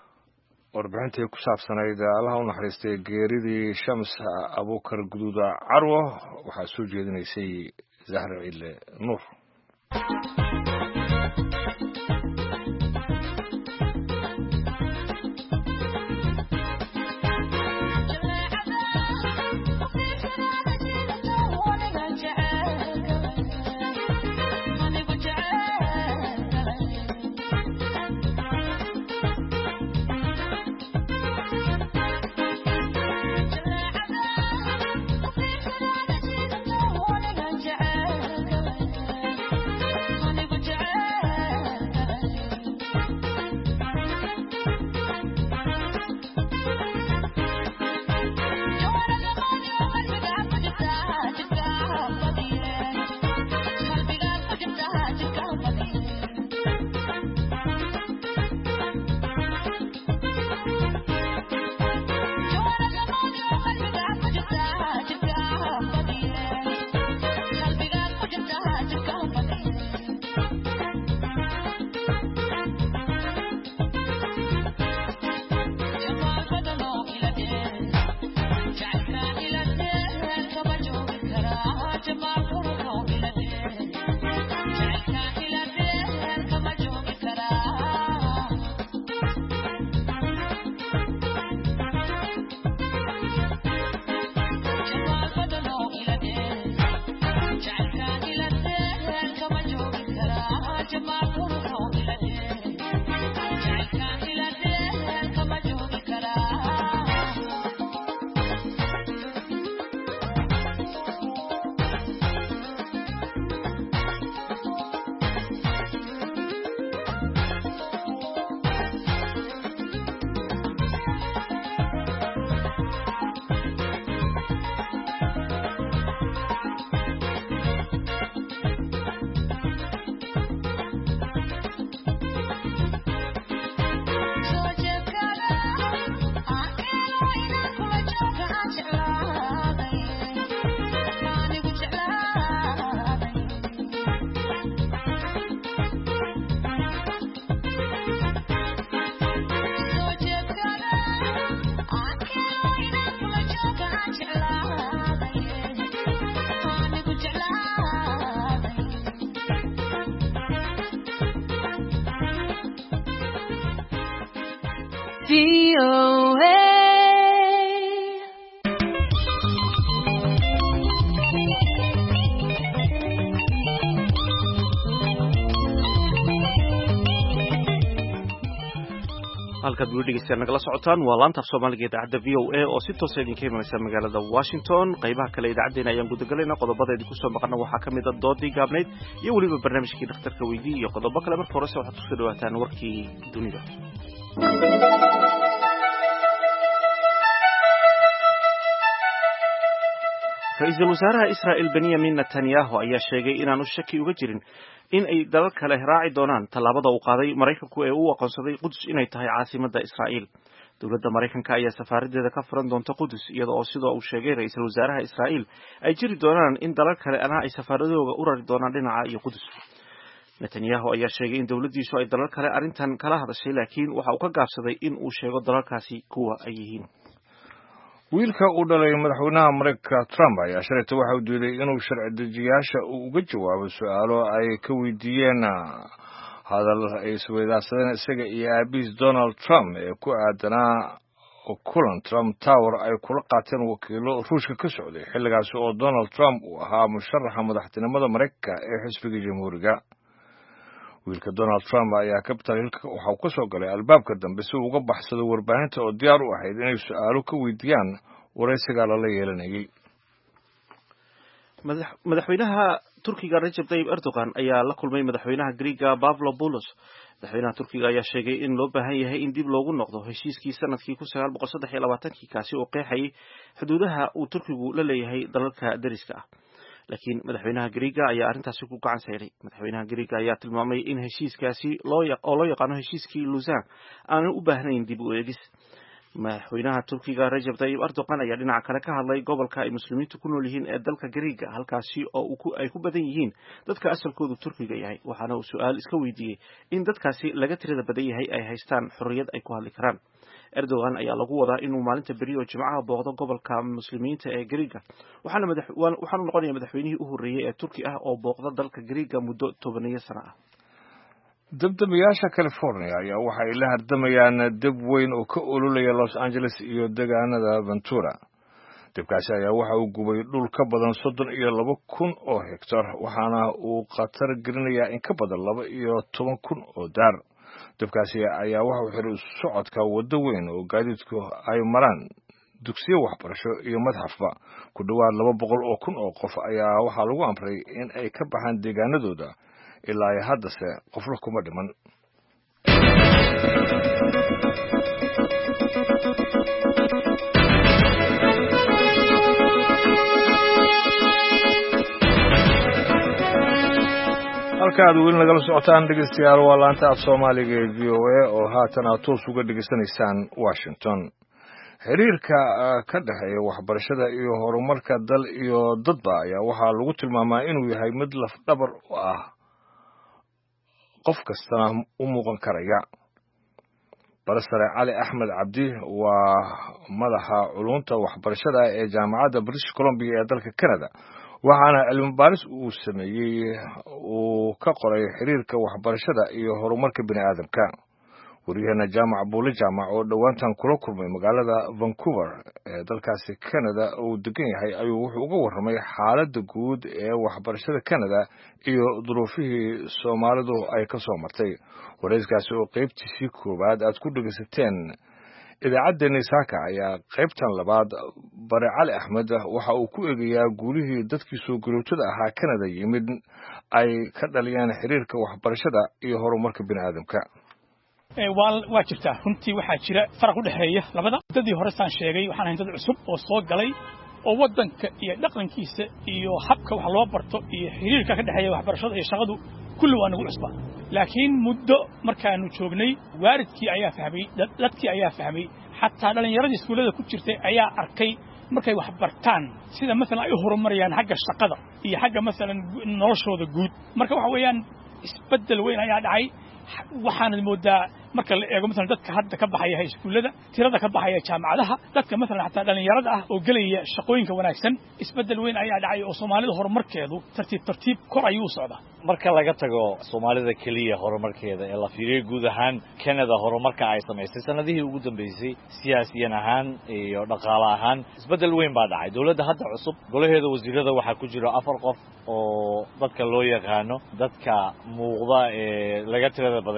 warbixintii ku saabsanayd allaha u naxariistay geeridii shamis abakor guduudo carwo waxaa soo jeedinaysay zahra ile nuur. halkaad weli dhegeystayaal nagala socotaan waa laanta af soomaaliga idaacadda v o a oo si toosa idinka imanaysa magaalada washington qaybaha kale idaacaddeenna ayaan gudagalayna qodobada idinku soo maqana waxaa ka mid a doodii gaabnayd iyo weliba barnaamijkii dhakhtarka weydii iyo qodobo kale marka horese waxaad kusoo dhawaataan warkii dunida. ra-iisul wasaaraha israa'il benyamin netanyahu ayaa sheegay inaanu shaki uga jirin in ay dalal kale raaci doonaan tallaabada uu qaaday maraykanku ee uu aqoonsaday qudus inay tahay caasimadda israa'iil. dowladda maraykanka ayaa safaaradeeda ka furan doonta qudus iyada oo sidoo uu sheegay ra-iisul wasaaraha israa'iil ay jiri doonaan in dalal kale ana ay safaaradooda u rari doonaan dhinaca iyo qudus. netanyahu ayaa sheegay in dowladdiisu ay dalal kale arrintan kala hadashay laakiin waxa uu ka gaabsaday in uu sheego dalalkaasi kuwa ay yihiin. wiilka uu dhalay madaxweynaha maraykanka Trump ayaa shalayta waxa uu diiday inuu sharci dejiyaasha uu uga jawaabo su'aalo ay ka weydiiyeen hadal ay isweydaarsadeen isaga iyo aabihiis Donald Trump ee ku aadanaa kulan Trump Tower ay kula qaateen wakiilo Ruushka ka socday xilligaas oo Donald Trump uu ahaa musharaxa madaxtinimada Maraykanka ee xisbiga Jamhuuriga. wiilka Donald Trump ayaa Capitol Hill waxa uu ka soo galay albaabka dambe si uu uga baxsado warbaahinta oo diyaar u ahayd inay su'aalo ka weydiiyaan waraysiga la yeelanayay. madaxweynaha Turkiga Recep Tayyip Erdogan ayaa la kulmay madaxweynaha Greega Pavlopoulos. madaxweynaha Turkiga ayaa sheegay in loo baahan yahay in dib loogu noqdo heshiiskii sanadkii kun sagaal boqol saddex iyo labaatan-kii kaasi oo qeexayay xuduudaha uu Turkigu la leeyahay dalalka dariska ah. laakiin madaxweynaha Greega ayaa arrintaasi ku gacan sayray. madaxweynaha Greega ayaa tilmaamay in heshiiskaasi loo oo loo yaqaano heshiiskii Lausanne aanu u baahnayn dib u eegis. madaxweynaha Turkiga Recep Tayyip Erdogan ayaa dhinaca kale ka hadlay gobolka ay muslimiintu ku nool yihiin ee dalka Greega halkaasi oo ay ku badan yihiin dadka asalkoodu Turkiga yahay waxaana uu su'aal iska weydiiyey in dadkaasi laga tirada badan yahay ay haystaan xorriyad ay ku hadli karaan. Erdogan ayaa lagu wadaa inuu maalinta beri oo Jimcaha booqdo gobolka muslimiinta ee Greega waxaana madax waxaanu noqonayaa madaxweynihii u horreeyay ee Turki ah oo booqda dalka Greega muddo tobaneeyo sano ah. dabdamiyaasha California ayaa waxa ay la hardamayaan dab weyn oo ka ololaya Los Angeles iyo deegaanada Ventura. dabkaasi ayaa waxa uu gubay dhul ka badan soddon iyo laba kun oo hektar waxaana uu khatar gelinayaa in ka badan laba iyo toban kun oo daar. dabkaasi ayaa waxa uu xiray socodka waddo weyn oo gaadiidku ay maraan dugsiyo waxbarasho iyo madxafba. ku dhawaad laba boqol oo kun oo qof ayaa waxaa lagu amray in ay ka baxaan deegaanadooda ilaa ay haddase qofna kuma dhiman. halka aad weli nagala socotaan dhegeystayaal waa laanta af soomaaliga ee v o a oo haatan aad toos uga dhegeysanaysaan Washington. xiriirka ka dhexeeya waxbarashada iyo horumarka dal iyo dadba ayaa waxaa lagu tilmaamaa inuu yahay mid laf dhabar u ah qof kastana u muuqan karaya. Barasare Cali Axmed Cabdi waa madaxa culunta waxbarashada ee jaamacadda British Columbia ee dalka Canada waxaana cilmi baaris uu sameeyay uu ka qoray xiriirka waxbarashada iyo horumarka bini'aadamka. wariyahana jaamac buule jaamac oo dhowaantan kula kulmay magaalada Vancouver ee dalkaasi Canada uu degan yahay ayuu wuxuu uga warramay xaaladda guud ee waxbarashada Canada iyo duruufihii Soomaalidu ay ka soo martay. warayskaasi oo qaybtiisii koowaad aad ku dhegeysateen idaacaddeena saaka ayaa qaybtan labaad bare Cali Axmed waxa uu ku eegayaa guulihii dadkii soo galootada ahaa Canada yimid ay ka dhaliyeen xiriirka waxbarashada iyo horumarka bini'aadamka. waa jirtaa runtii waxaa jira faraq u dhexeeya labada. dadii hore saan sheegay waxaan ahayn dad cusub oo soo galay oo waddanka iyo dhaqankiisa iyo habka wax loo barto iyo xiriirka ka dhexeeya waxbarashada iyo shaqadu kulli waa nagu cusbaa. laakiin muddo markaanu joognay waalidkii ayaa fahmay dadkii ayaa fahmay xataa dhalinyaradii iskuullada ku jirtay ayaa arkay markay wax bartaan sida masalan ay u horumarayaan xagga shaqada iyo xagga masalan noloshooda guud. marka waxa weeyaan isbeddel weyn ayaa dhacay. waxaanad moodaa marka la eego masalan dadka hadda ka baxaya iskuullada tirada ka baxaya jaamacadaha dadka masalan xataa dhalinyarada ah oo gelaya shaqooyinka wanaagsan isbeddel weyn ayaa dhacay oo Soomaalida horumarkeedu tartiib tartiib kor ayuu u socdaa. marka laga tago Soomaalida kaliya horumarkeeda ee la fiiriyo guud ahaan Canada horumarka ay sameysay sanadihii ugu dambeysay siyaasiyan ahaan iyo dhaqaale ahaan isbeddel weyn baa dhacay. dawladda hadda cusub golaheeda wasiirada waxaa ku jira afar qof oo dadka loo yaqaano dadka muuqda ee laga tirada badan yahay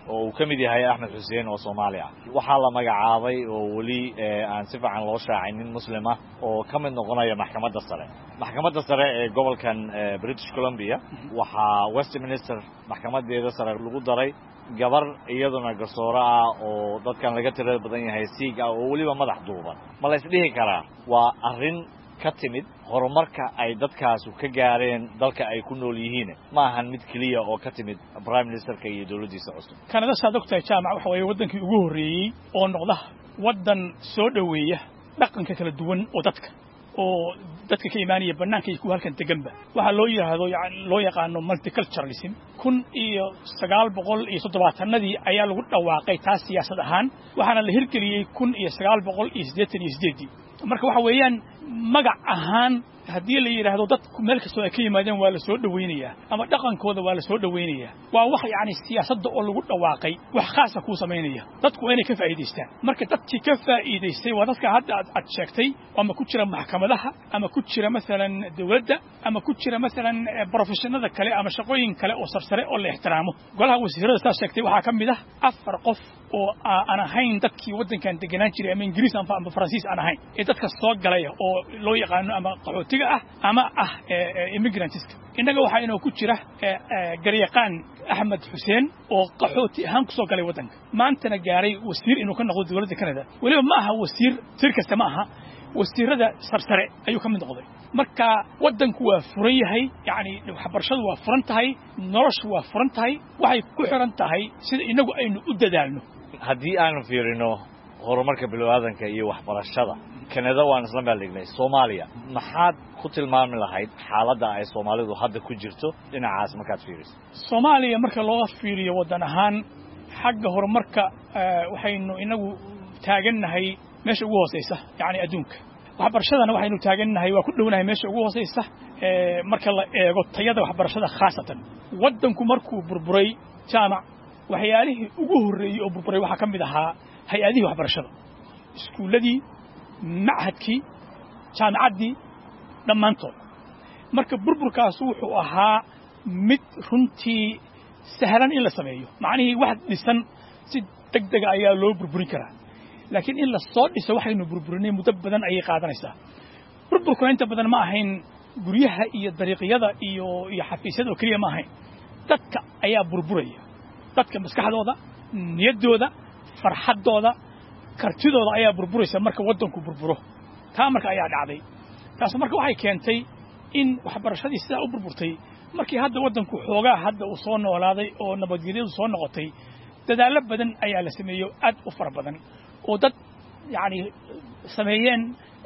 oo uu ka mid yahay axmed xuseen oo soomaali ah waxaa la magacaabay oo weli aan si fiican loo shaacin nin muslim ah oo ka mid noqonaya maxkamadda sare maxkamadda sare ee gobolkan British Columbia waxaa Westminster maxkamadeeda sare lagu daray gabar iyaduna garsoore ah oo dadkan laga tirada badan yahay siig ah oo weliba madax duuban ma la isdhihi karaa waa arrin ka timid horumarka ay dadkaasu ka gaareen dalka ay ku nool yihiin ma ahan mid kaliya oo ka timid prime ministerka iyo dawladdiisa cusub Canada saadogtay jaamac waxa weeye wadankii ugu horeeyay oo noqda wadan soo dhaweeya dhaqanka kala duwan oo dadka oo dadka ka imaanaya banaanka iyo ku halkan deganba waxa loo yiraahdo yani loo yaqaano multiculturalism kun iyo sagaal boqol iyo toddobaatan-nadii ayaa lagu dhawaaqay taas siyaasad ahaan waxaana la hirgeliyay kun iyo sagaal boqol iyo siddeetan iyo siddeed marka waxa weeyaan magac ahaan haddii la yiraahdo dadku meel kasta ay ka yimaadeen waa la soo dhaweynayaa ama dhaqankooda waa la soo dhaweynayaa waa wax yaani siyaasadda oo lagu dhawaaqay wax khaas ah ku sameynaya dadku inay ka faa'iideystaan marka dadkii ka faa'iideystay waa dadka hadda aad sheegtay ama ku jira maxkamadaha ama ku jira midalan dawladda ama ku jira midalan professionada kale ama shaqooyin kale oo sarsare oo la ixtiraamo golaha wasiirada taas sheegtay waxa ka mid ah afar qof oo aan ahayn dadkii wadankan deganaan jiray ama Ingiriis ama Faransiis aan ahayn ee dadka soo galay oo loo yaqaan ama qaxootiga ah ama ah immigrants inaga waxa inoo ku jira garyaqaan Axmed Xuseen oo qaxooti ahaan ku soo galay wadanka maantana gaaray wasiir inuu ka noqdo dawladda Canada waliba ma aha wasiir tir kasta ma aha wasiirada sarsare ayuu ka mid noqday marka wadanku waa furan yahay yaani waxbarashadu waa furan tahay noloshu waa furan tahay waxay ku xiran tahay sida inagu aynu u dadaalno haddii aanu fiirino horumarka bilowaadanka iyo waxbarashada Canada waan isla maalgelinay Soomaaliya maxaad ku tilmaami lahayd xaaladda ay Soomaalidu hadda ku jirto dhinacaas markaad fiiriso Soomaaliya marka loo fiiriyo wadan ahaan xagga horumarka waxaynu inagu taagannahay meesha ugu hooseysa yaani adduunka waxbarashadana waxaynu taagannahay waa ku dhownahay meesha ugu hooseysa ee marka la eego tayada waxbarashada khaasatan wadanku markuu burburay jaamac waxyaalihii ugu horeeyay oo burburay waxa kamid ahaa hay'adihii waxbarashada iskuuladii macahadkii jaamacadii dhammaantood marka burburkaas wuxuu ahaa mid runtii sahlan in la sameeyo macnihii wax dhisan si degdeg ah ayaa loo burburin karaa laakiin in la soo dhiso waxaynu burburinay muddo badan ayay qaadanaysaa burburku inta badan ma ahayn guryaha iyo dariiqyada iyo iyo xafiisyada oo kaliya ma ahayn dadka ayaa burburaya dadka maskaxdooda niyadooda farxadooda kartidooda ayaa burburaysa marka wadanku burburo taa marka ayaa dhacday taas marka waxay keentay in waxbarashadii sida u burburtay markii hadda wadanku xoogaa hadda uu soo noolaaday oo nabadgelyadu soo noqotay dadaalo badan ayaa la sameeyo aad u fara badan oo dad yaani sameeyeen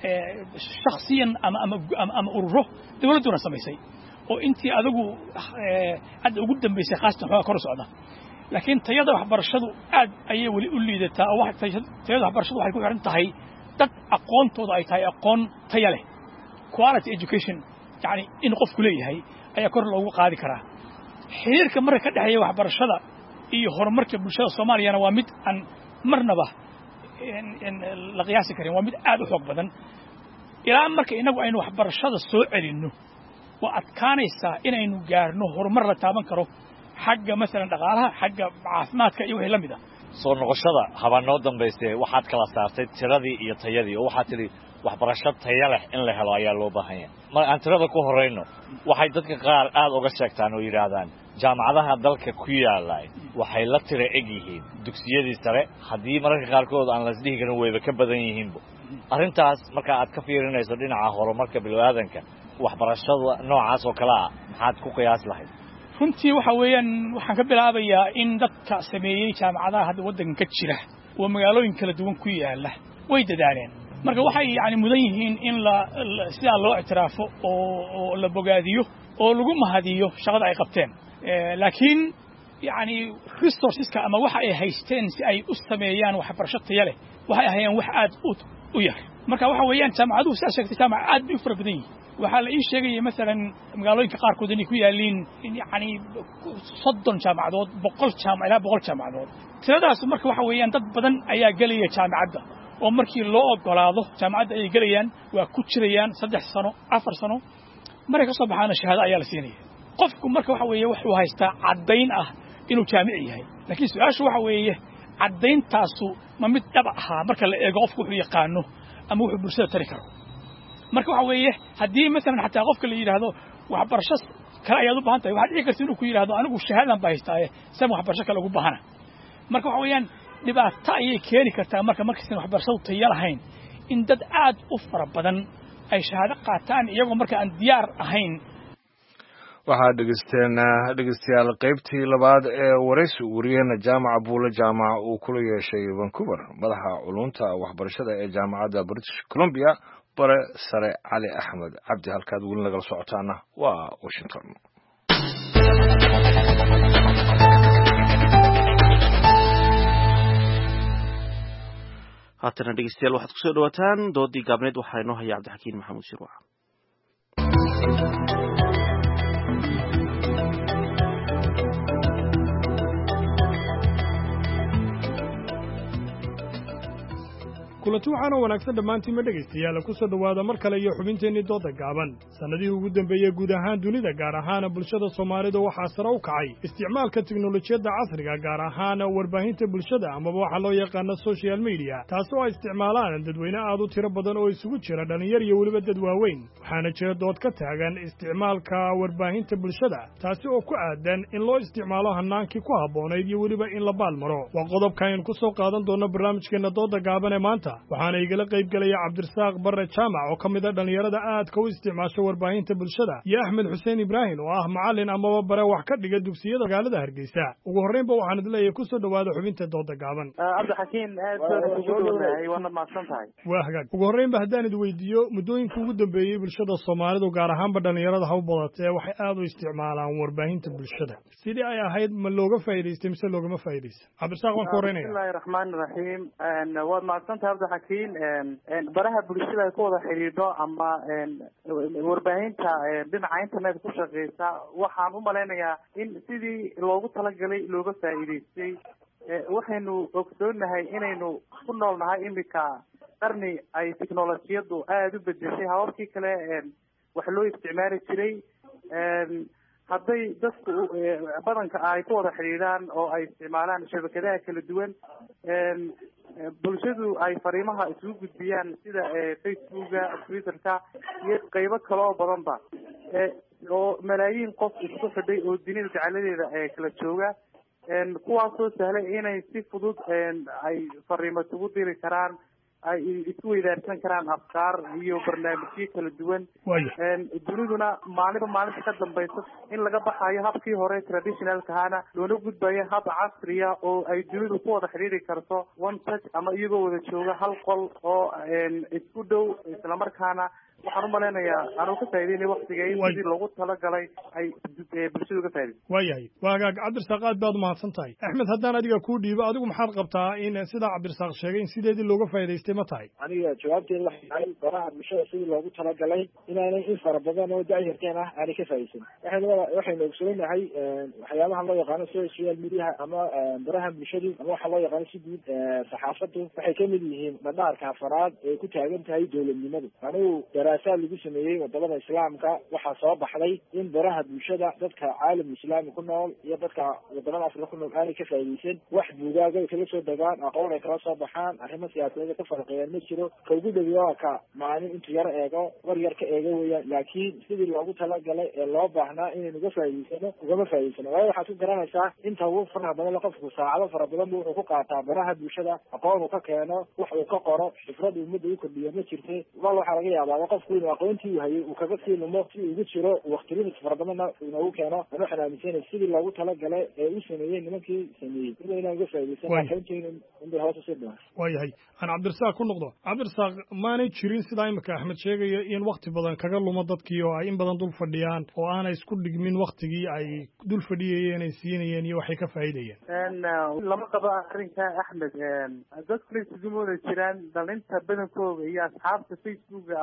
shakhsiyan ama ama ama ururo dawladuna sameysay oo intii adigu aad ugu dambeysay khaasatan xoogaa kor socda laakiin tayada waxbarashadu aad ayay wali u liidataa oo wax tayada waxbarashadu waxay ku xiran tahay dad aqoontooda ay tahay aqoon tayo leh quality education yaani in qofku leeyahay ayaa kor loogu qaadi karaa xiriirka marka ka dhaxeeya waxbarashada iyo horumarka bulshada Soomaaliyana waa mid aan marnaba in la qiyaasi karin waa mid aad u xoog badan ilaa marka inagu aynu waxbarashada soo celinno waa adkaanaysaa inaynu gaarno horumar la taaban karo xagga mesela dhaqaalaha xagga caafimaadka iyo wixii la mid ah soo noqoshada habanoo dambeysay waxaad kala saartay tiradii iyo tayadii oo waxaad tiri waxbarasho tayo leh in la helo ayaa loo baahan yahay mar aan tirada ku horeyno waxay dadka qaar aad uga sheegtaan oo yiraahdaan jaamacadaha dalka ku yaalay waxay la tira eg yihiin dugsiyadii sare haddii mararka qaarkood aan la isdhihi karin wayba ka badan yihiinba arrintaas marka aad ka fiirinayso dhinaca horumarka bilowaadanka waxbarashada noocaas oo kale ah maxaad ku qiyaas lahayd runtii waxa weeyaan waxaan ka bilaabayaa in dadka sameeyay jaamacadaha hadda wadanka ka jira oo magaalooyin kala duwan ku yaala way dadaaleen marka waxay yaani mudan yihiin in la sida loo ictiraafo oo la bogaadiyo oo lagu mahadiyo shaqada ay qabteen laakiin yaani resourceska ama waxa ay haysteen si ay u sameeyaan waxbarasho tayo leh waxay ahayeen wax aad u yar marka waxa weeyaan jaamacaduhu sida sheegtay jaamac aad u fara badan yihiin waxaa la ii sheegay mesela magaalooyinka qaarkood inay ku yaaliin yaani soddon jaamacadood boqol jaamac ilaa boqol jaamacadood tiradaas marka waxa weeyaan dad badan ayaa galaya jaamacadda oo markii loo ogolaado jaamacadda ay galayaan waa ku jirayaan saddex sano afar sano markay ka soo baxaana shahaado ayaa la siinaya qofku marka waxa weeye wuxuu haystaa caddayn ah inuu jaamici yahay laakiin su'aashu waxa weeye caddayntaasu ma mid dhab ahaa marka la eego qofku wuxuu yaqaano ama wuxuu bulshada tari karo marka waxa weeye haddii masalan xataa qofka la yidhaahdo waxbarasho kale ayaad u baahan tahay waxaad dhici karta inuu ku yidhaahdo anigu shahaadan baa haystaaye sam waxbarasho kale ugu baahana marka waxa weeyaan dhibaato ayay keeni kartaa marka markaysan waxbarashadu tayo lahayn in dad aad u fara badan ay shahaado qaataan iyagoo marka aan diyaar ahayn waxaa dhegeysteen dhegeystayaal qaybtii labaad ee waraysi wariyaheenna jaamaca buule jaamaca uu kula yeeshay Vancouver madaxa culunta waxbarashada ee jaamacadda British Columbia bare sare cali axmed cabdi halkaad weli nagala socotaana waa Washington haatana dhegeystayaal waxaad kusoo dhawaataan doodii gaabneed waxaa inoo haya cabdixakiin maxamuud shirwac kulanti waxaana wanaagsan dhammaantiinma dhegaystayaal ku soo dhowaada mar kale iyo xubinteennii dooda gaaban sannadihii ugu dambeeyey guud ahaan dunida gaar ahaan bulshada soomaalida waxaa sare u kacay isticmaalka tiknolojiyadda casriga gaar ahaan warbaahinta bulshada amaba waxaa loo yaqaano social media taasi oo ay isticmaalaan dadweyne aad u tiro badan oo isugu jira dhallinyar iyo weliba dad waaweyn waxaana jira dood ka taagan isticmaalka warbaahinta bulshada taasi oo ku aadan in loo isticmaalo hannaankii ku habboonayd iyo weliba in la baalmaro waa qodobka aynu ku soo qaadan doonno barnaamijkeenna dooda gaaban ee maanta waxaana igala qayb gelaya cabdirasaaq barre jaamac oo ka mid a dhallinyarada aadka u isticmaasho warbaahinta bulshada iyo axmed xuseen ibraahim oo ah macallin amaba bare wax ka dhiga dugsiyada magaalada hargeysa ugu horreynba waxaan idin leeyahay ku soo dhowaada xubinta dooda gaaban cabdixakiin aad baad ugu dhowahay waana mahadsan tahay waa hagaag ugu horreynba haddaan idin weydiiyo muddooyinka ugu dambeeyey bulshada soomaalidu gaar ahaanba dhallinyarada ha u badatee waxay aad u isticmaalaan warbaahinta bulshada sidii ay ahayd ma looga faa'idaystay mise loogama faa'iidaysta cabdirasaaq waan ka horreynaya bismillahi raxmaani raxiim waad mahadsantahay cabdixakiin baraha bulshada ay ku wada xidhiidho ama warbaahinta dhinaca internet ku shaqeysa waxaan u malaynayaa in sidii loogu talagalay looga faa'iidaystay waxaynu ogsoonahay inaynu ku nool nahay imika qarni ay technolojiyadu aada u bedeshay hababkii kale wax loo isticmaali jiray hadday dadku badanka ay ku wada xidhiidhaan oo ay isticmaalaan shabakadaha kala duwan bulshadu ay fariimaha isugu gudbiyaan sida facebooka twitterka iyo qaybo kale oo badanba oo malaayiin qof isku xidhay oo dunida jeceladeeda kala jooga kuwaasoo sahlay inay si fudud ay fariimo isugu diri karaan ay isku weydaarsan karaan afkaar iyo barnaamijyo kala duwan duniduna maalinba maalinta ka dambaysa in laga baxayo habkii hore traditionalkahana loona gudbayo hab casriya oo ay dunidu ku wada xidhiiri karto one touch ama iyagoo wada jooga hal qol oo isku dhow islamarkaana waxaan u malaynayaa anuu ka faa'iideynay waktiga in sidii loogu talagalay ay bulshadu ka faa'iideyso waayahay waa hagaag cabdirasaaq aad baad umahadsan tahay axmed haddaan adiga kuu dhiibo adigu maxaad qabtaa in sidaa cabdirasaaq sheegay in sideedii looga faa'iidaystay ma tahay aniga jawaabteeda waxay tahay baraha bulshada sidii loogu talagalay inaanay in fara badan oo dacyarteen ah aanay ka faa'iideysan waxaynu waxaynu ogsoonahay waxyaabaha loo yaqaano social mediaha ama baraha bulshadu ama waxaa loo yaqaano si guud saxaafadu waxay kamid yihiin dhadhaarka afaraad ee ku taagan tahay dowladnimadu anigu daraasaad lagu sameeyey wadamada islaamka waxaa soo baxday in baraha bulshada dadka caalam islaami ku nool iyo dadka wadamada afrika ku nool aanay ka faa'iideysan wax buugaaga ay kala soo degaan aqoon ay kala soo baxaan arrimo siyaasadeed ka farqeeyaan ma jiro ka ugu dhawi waa ka maalin intuu yar eego war yar ka eego weeyaan laakiin sidii loogu talagalay ee loo baahnaa inaynu uga faa'iideysano ugama faa'iideysano waayo waxaad ku garanaysaa inta ugu faraha badan qofku saacado fara badan buu wuxuu ku qaataa baraha bulshada aqoon uu ka keeno wax uu ka qoro xifrad ummadda u kordhiyo ma jirta wal waxaa laga yaabaa qofku inuu aqoontii uu hayay uu kaga sii lumo si ugu jiro waqti limit fara badanna inoogu keeno aan waxaan aaminsanay sidii loogu talagalay ee u sameeyey nimankii sameeyey sida inaan uga faa'iideysan aqoonteena inbay hoos usii dhiman waayahay aan cabdirasaaq ku noqdo cabdirasaaq maanay jirin sidaa imika axmed sheegaya in wakti badan kaga lumo dadkii oo ay in badan dul fadhiyaan oo aanay isku dhigmin waktigii ay dul fadhiyayeen ay siinayeen iyo waxay ka faa'iidayeen lama qabo arrinka axmed dadku isugumooda jiraan dhalinta badankooda iyo asxaabta facebooka amaba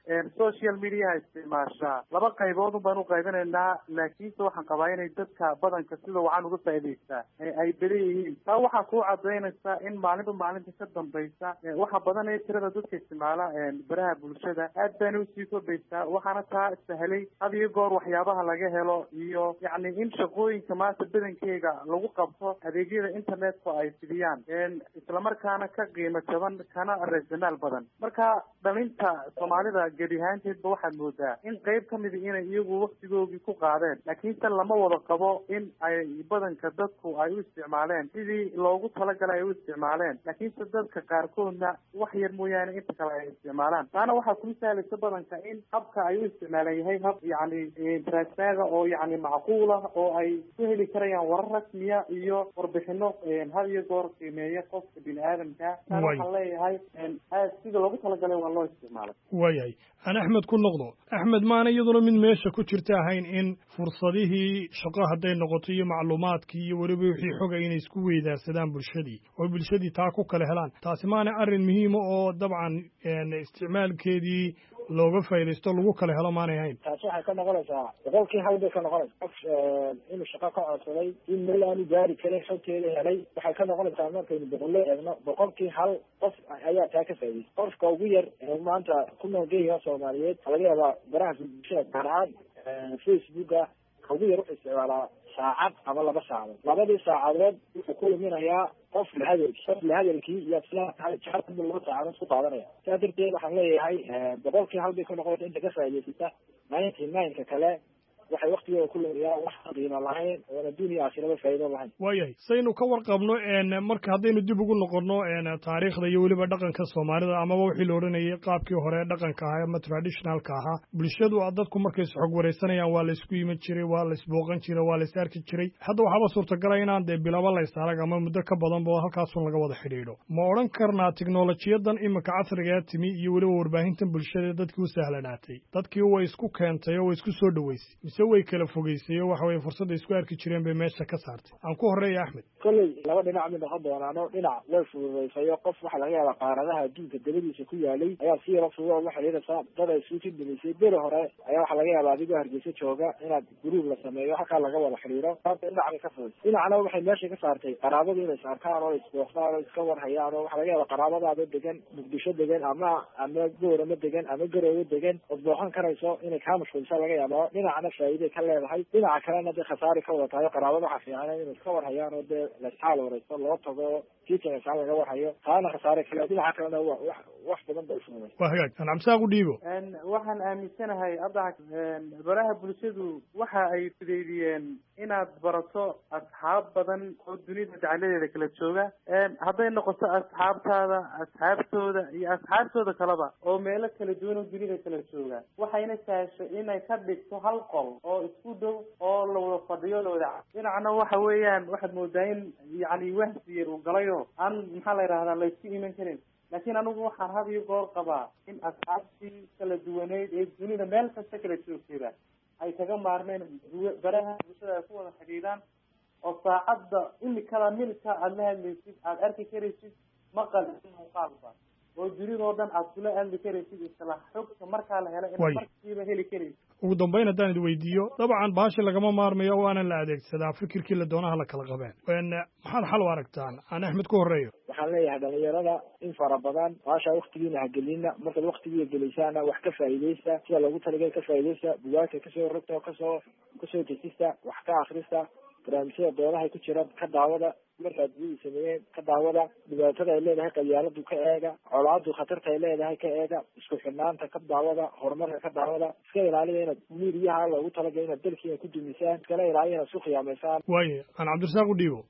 social mediaha isticmaashaa laba qaybood baan u qaybinaynaa laakiinse waxaan qabaa inay dadka badanka sida wacan uga faa'iidaystaa ay badan yihiin taa waxaa kuu cadaynaysaa in maalinba maalinta ka dambaysa waxa badan ee tirada dadka isticmaala baraha bulshada aad baana usii kordhaysaa waxaana taa sahlay had iyo goor waxyaabaha laga helo iyo yacni in shaqooyinka maanta badankeega lagu qabto adeegyada internetka ay fidiyaan islamarkaana ka qiimo jaban kana raasamaal badan marka dhalinta soomaalida gebi ahaanteedba waxaad moodaa in qayb ka mid inay iyagu waktigoogii ku qaadeen laakiinse lama wada qabo in ay badanka dadku ay u isticmaaleen sidii loogu talagalay ay u isticmaaleen laakiinse dadka qaarkoodna wax yar mooyaane inta kale ay isticmaalaan taana waxaa kuu sahlaysa badanka in habka ay u isticmaalan yahay hab yacni transaaga oo yacni macquul ah oo ay ku heli karayaan warar rasmiya iyo warbixino had iyo goor qiimeeya qofka bini aadamka taana waxaan leeyahay aad sida loogu talagalay waa loo isticmaalay waayahay aan axmed ku noqdo axmed maana iyaduna mid meesha ku jirta ahayn in fursadihii shaqo hadday noqoto iyo macluumaadkii iyo weliba wixii xoga inay isku weydaarsadaan bulshadii oo bulshadii taa ku kala helaan taasi maana arrin muhiima oo dabcan isticmaalkeedii looga faaidaysto lagu kala helo maanay ahayn taasi waxay ka noqonaysaa boqolkii hal bay ka noqonaysa qof inuu shaqo ka codsaday in meel aanu gaari karin xogteeda helay waxay ka noqonaysaa markaynu boqolle eegno boqolkii hal qof ayaa taa ka faa'idaystay qofka ugu yar ee maanta ku nool geeyaha soomaaliyeed waxaa laga yaabaa baraha bulshada gaar ahaan facebooka ka ugu yar wuxuu isticmaalaa saacad ama laba saacadood labadii saacadood wuxuu ku luminayaa qof lahadel qof lahadalkii iyo islaamka laba saacadood ku qaadanaya saa darteed waxaan leeyahay boqolkii hal bay ku noqonaysa inta ka faa'idaysata ninety nineka kale waxay waktigooda ku lumiyaa wax qiimo lahayn oona dunia aakhiraba faa'iido lahayn waayahay saynu ka warqabno marka haddaynu dib ugu noqono taariikhda iyo weliba dhaqanka soomaalida amaba wixii la odhanayay qaabkii hore dhaqanka ahaa ama traditionalka ahaa bulshadu dadku markay is xog waraysanayaan waa la isku iman jiray waa la isbooqan jiray waa la is arki jiray hadda waxaaba suurtagala inaan dee bilaba la is arag ama muddo ka badanba halkaasun laga wada xidhiidho ma odhan karnaa tiknolojiyadan iminka casrigaa timi iyo weliba warbaahintan bulshada dadkii u sahlanaatay dadkii way isku keentay oo way isku soo dhaweysay mise way kala fogeysay oo waxa weye fursadda isku arki jireen bay meesha ka saartay aan ku horeeya axmed kolley laba dhinac mid noqon doonaano dhinac way fududaysayo qof waxaa laga yaabaa qaaradaha adduunka dabadiisa ku yaalay ayaa si yaro fudud oo la xidhiidhaysaa dad ay isugu jindamisay beri hore ayaa waxaa laga yaabaa adigoo hargeysa jooga inaad guruub la sameeyo halkaa laga wada xidhiidho maanta dhinac bay ka fududaysay dhinacna waxay meesha ka saartay qaraabadu inay is arkaan oo isbooqdaan oo iska warhayaan oo waxaa laga yaabaa qaraabadaada degan muqdisho degan ama ama goorama degan ama garoowe degan ood booqan karayso inay kaa mashquulisa laga yaaba dhinacna faa'iiday ka leedahay dhinaca kalena dee khasaari ka wada tahay qaraabada waxaa fiican inay iska warhayaan oo dee laisxaal waraysto loo tago kiitanasaan laga warhayo taana khasaare kale dhinaca kalena wa wax wax badan ba usuumay waa hagaag aan cabsaaq u dhiibo waxaan aaminsanahay hadda baraha bulshadu waxa ay fudeydiyeen inaad barato asxaab badan oo dunida jacaladeeda kala jooga hadday noqoto asxaabtaada asxaabtooda iyo asxaabtooda kaleba oo meelo kala duwan oo dunida kala jooga waxayna sahasho inay ka dhigto hal qol oo isku dhow oo lawada fadhiyo lawada dhinacna waxa weeyaan waxaad moodaa in yacni wahsi yar uu galayo aan maxaa la yidhahdaa laysku iman karin laakiin anigu waxaan had iyo goor qabaa in asxaabtii kala duwaneyd ee dunida meel kasta kala joogteeda ay kaga maarmeen baraha bulshada ay ku wada xidhiidhaan oo saacadda imikada milka aada la hadlaysid aada arki karaysid maqal muuqaalba oo dunidoo dhan aad kula hadli karaysid isla xogta markaa la helo in markiiba heli karaysid ugu dambayn haddaan idi weydiiyo dabcan baashi lagama maarmayo waana la adeegsadaa fikirkii la doonaha la kala qabeen maxaad xal u aragtaan aan axmed ku horeeyo waxaan leeyahay dhalinyarada in fara badan baasha waktigiina hagelina markaad waktigiia gelaysaana wax ka faa'iidaysta sida loogu talagal ka faa'iidaysta bugaagta kasoo rogta kasoo kasoo dejista wax ka akrista barnaamijyada doodahay ku jira ka daawada markaad biyii sameeyeen ka daawada dhibaatada ay leedahay qabyaaladu ka eega colaadu khatarta ay leedahay ka eega isku xidhnaanta ka daawada horumarka ka daawada iska ilaaliya inaad miiriyaha loogu talagala inaad dalkiina ku dumisaan iskala ilaaliya inaad isku khiyaamaysaan waaye aan cabdirasaaq u dhiibo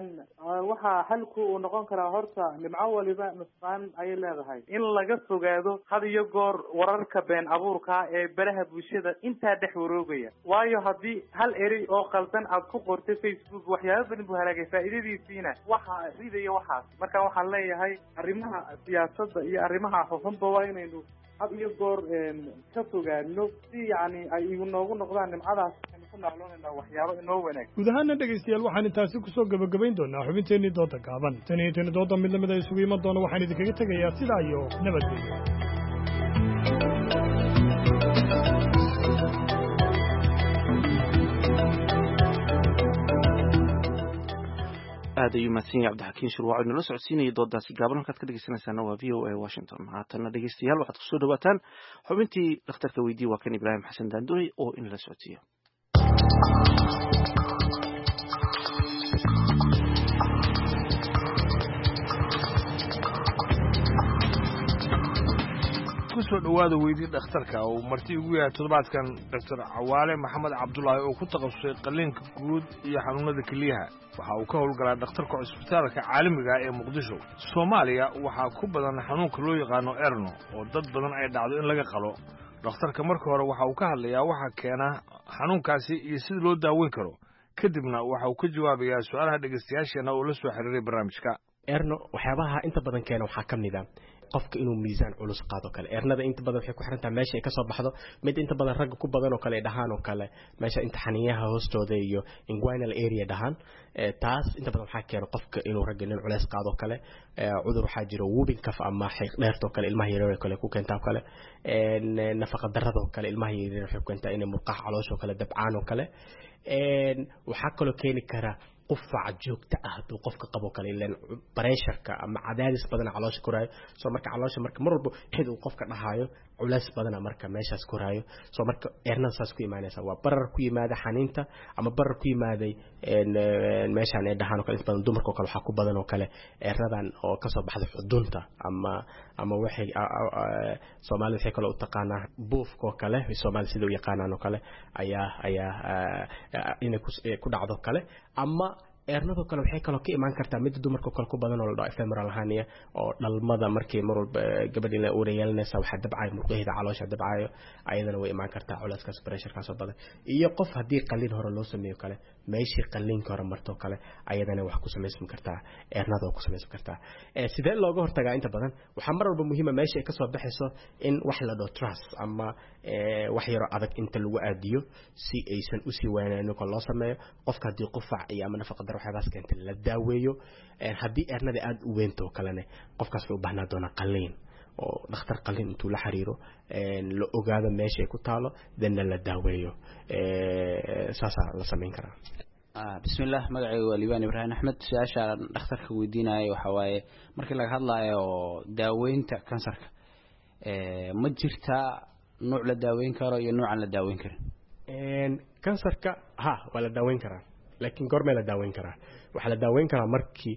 waxaa xalku uu noqon karaa horta nimco waliba nusqaan ayay leedahay in laga fogaado had iyo goor wararka been abuurka ee baraha bulshada intaa dhex waroogaya waayo haddii hal erey oo qaldan aad ku qortay facebook waxyaaba badan buu halaagay faa'iidadiisiina waxaa ridaya waxaas marka waxaan leeyahay arrimaha siyaasadda iyo arrimaha xufunba waa inaynu had iyo goor ka fogaadno si yacni ay inoogu noqdaan nimcadaas ku nacloonayna waxyaabo inoo wanaag guud ahaana dhegaystayaal waxaan intaasi kusoo gabagabayn doonaa xubinteenii dooda gaaban tan iyo tani dooda mid lamid a isugu iman doona waxaan idinkaga tegayaa sidaa iyo nabadgelyo aad ayuu mahadsan yahay cabdixakiin shirwac inala socodsiinaya doodaasi gaaban halkaad ka dhegeysanaysaana waa v o a washington haatana dhegeystayaal waxaad kusoo dhawaataan xubintii dhakhtarka weydiye waa kan ibraahim xasan daanduray oo inala socodsiiyo kusoo dhawaada weydii dhakhtarka uu marti ugu yahay toddobaadkan doctor cawaale maxamed cabdulaahi oo ku takhasusay qalliinka guud iyo xanuunada keliyaha waxa uu ka howlgalaa dhakhtarka cusbitaalka caalamiga ee muqdisho soomaaliya waxaa ku badan xanuunka loo yaqaano erno oo dad badan ay dhacdo in laga qalo dhakhtarka marka hore waxa uu ka hadlayaa waxa keena xanuunkaasi iyo sida loo daaweyn karo kadibna waxa uu ka jawaabayaa su-aalaha dhegeystayaasheena oo la soo xiriiray barnaamijka erno waxyaabaha inta badan keena waxaa ka mid a qofka inuu miisaan culus qaado kale ernada inta badan waxay ku xiran tahay meesha ay ka soo baxdo mid inta badan ragga ku badan oo kale dhahaan oo kale meesha inta xaniyaha hoostooda iyo inguinal area dhahaan taas inta badan waxaa keena qofka inuu ragga nin culays qaado kale cudur waxaa jira wubin kaf ama xiiq dheerto kale ilmaha yaryar kale ku keentaa kale nafaqa darrada kale ilmaha yaryar waxay ku keentaa inay murqaha caloosha kale dabcaan oo kale waxaa kaloo keeni kara qufac joogta ah haduu qofka qabo kale ileen pressure-ka ama cadaadis badan caloosha koraayo soo marka caloosha marka mar walba xid uu qofka dhahayo culays badan marka meeshaas koraayo soo marka erna saas ku imaanaysa waa barar ku yimaada xaniinta ama barar ku yimaaday een meeshaan ay dhahaan kale badan dumarka kale waxa ku badan oo kale ernadan oo ka soo baxda xudunta ama ama waxay Soomaalidu waxay kale u taqaanaa buufka kale Soomaalidu sidoo yaqaanaan oo kale ayaa ayaa inay ku dhacdo kale ama ernado kale waxay kale ka imaan kartaa mid dumarka kale ku badan oo la ephemeral hania oo dhalmada markii mar walba gabadhina uu reeyalnaysa waxa dabcay murqaheeda caloosha dabcayo ayadana way imaan kartaa culeyskaas pressure ka soo badan iyo qof hadii qalliin hore loo sameeyo kale meeshii qalliinka hore marto kale ayadana wax ku sameeysan kartaa ernado ku sameeysan kartaa ee sidee looga hortagaa inta badan waxa mar walba muhiim ah meeshii ka soo baxayso in wax la dhao trust ama ee wax yar adag inta lagu aadiyo si aysan u sii waanayno kala loo sameeyo qofka hadii qufac iyo ama nafaqa waxaas keenta la daaweeyo hadii ernada aad u weynto kalena qofkaas wuxuu u baahnaa doona qalliin oo dhakhtar qalliin intuu la xiriiro een la ogaado meesha ay ku taalo dadna la daaweeyo ee saasa la sameyn karaa ah bismillaah magacaygu waa Liibaan Ibrahim Axmed su'aasha dhakhtarka weydiinayo waxa waaye markii laga hadlayo daaweynta kansarka ee ma jirta nooc la daaweyn karo iyo nooc aan la daaweyn karin een kansarka ha waa la daaweyn karaa laakiin goorma la daaweyn karaa waxa la daaweyn karaa markii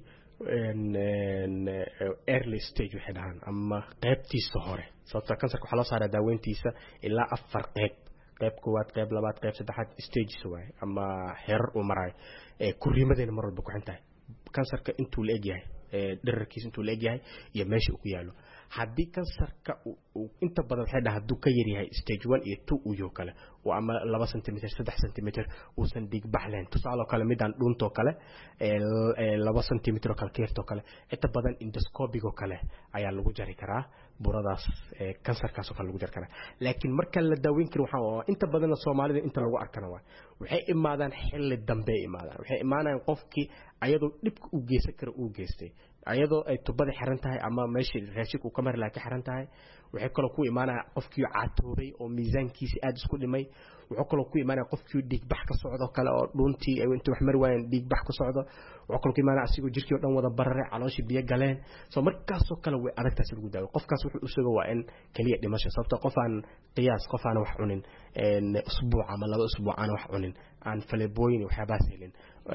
een early stage waxa dhahan ama qaybtiisa hore sababta kansarka waxa la saaraa daaweyntiisa ilaa afar qayb qayb koowaad qayb labaad qayb saddexaad stages waay ama heerar u maray ee kuriimadeena mar walba ku xintahay kansarka intuu la egyahay ee dhererkiisa intuu la egyahay iyo meesha uu ku yaalo hadii kansarka uu inta badan waxa dhahaa duu ka yar yahay stage one iyo two uu yahay kale oo ama laba sentimitir saddex sentimitir uu san dig baxleen tusaale kale midaan dhunto kale ee laba sentimitir kale keerto kale inta badan endoscopic oo kale ayaa lagu jari karaa buradaas ee kansarkaas oo kale lagu jari karaa laakiin marka la daaweyn karo waxa inta badan Soomaalida inta lagu arkana waa waxay imaadaan xilli dambe imaadaan waxay imaanayaan qofkii ayadoo dhibka u geysan kara uu geystay ayadoo ay tubada xiran tahay ama meeshii raashid uu kamar laa ka xiran tahay waxay kale ku imaanaa qofkii caatoobay oo miisaankiisa aad isku dhimay wuxuu kale ku imaanaa qofkii dhiig bax ka socdo kale oo dhuntii ay inta wax mar waayeen dhiig bax ka socdo wuxuu kale ku imaanaa asigoo jirkii oo dhan wada barare calooshii biyo galeen soo markaas oo kale way adagtaas lagu daawo qofkaas wuxuu u sugo waa in kaliya dhimasho sababta qof aan qiyaas qof aan wax cunin een usbuuc ama laba usbuuc aan wax cunin aan falebooyin waxyaabaas helin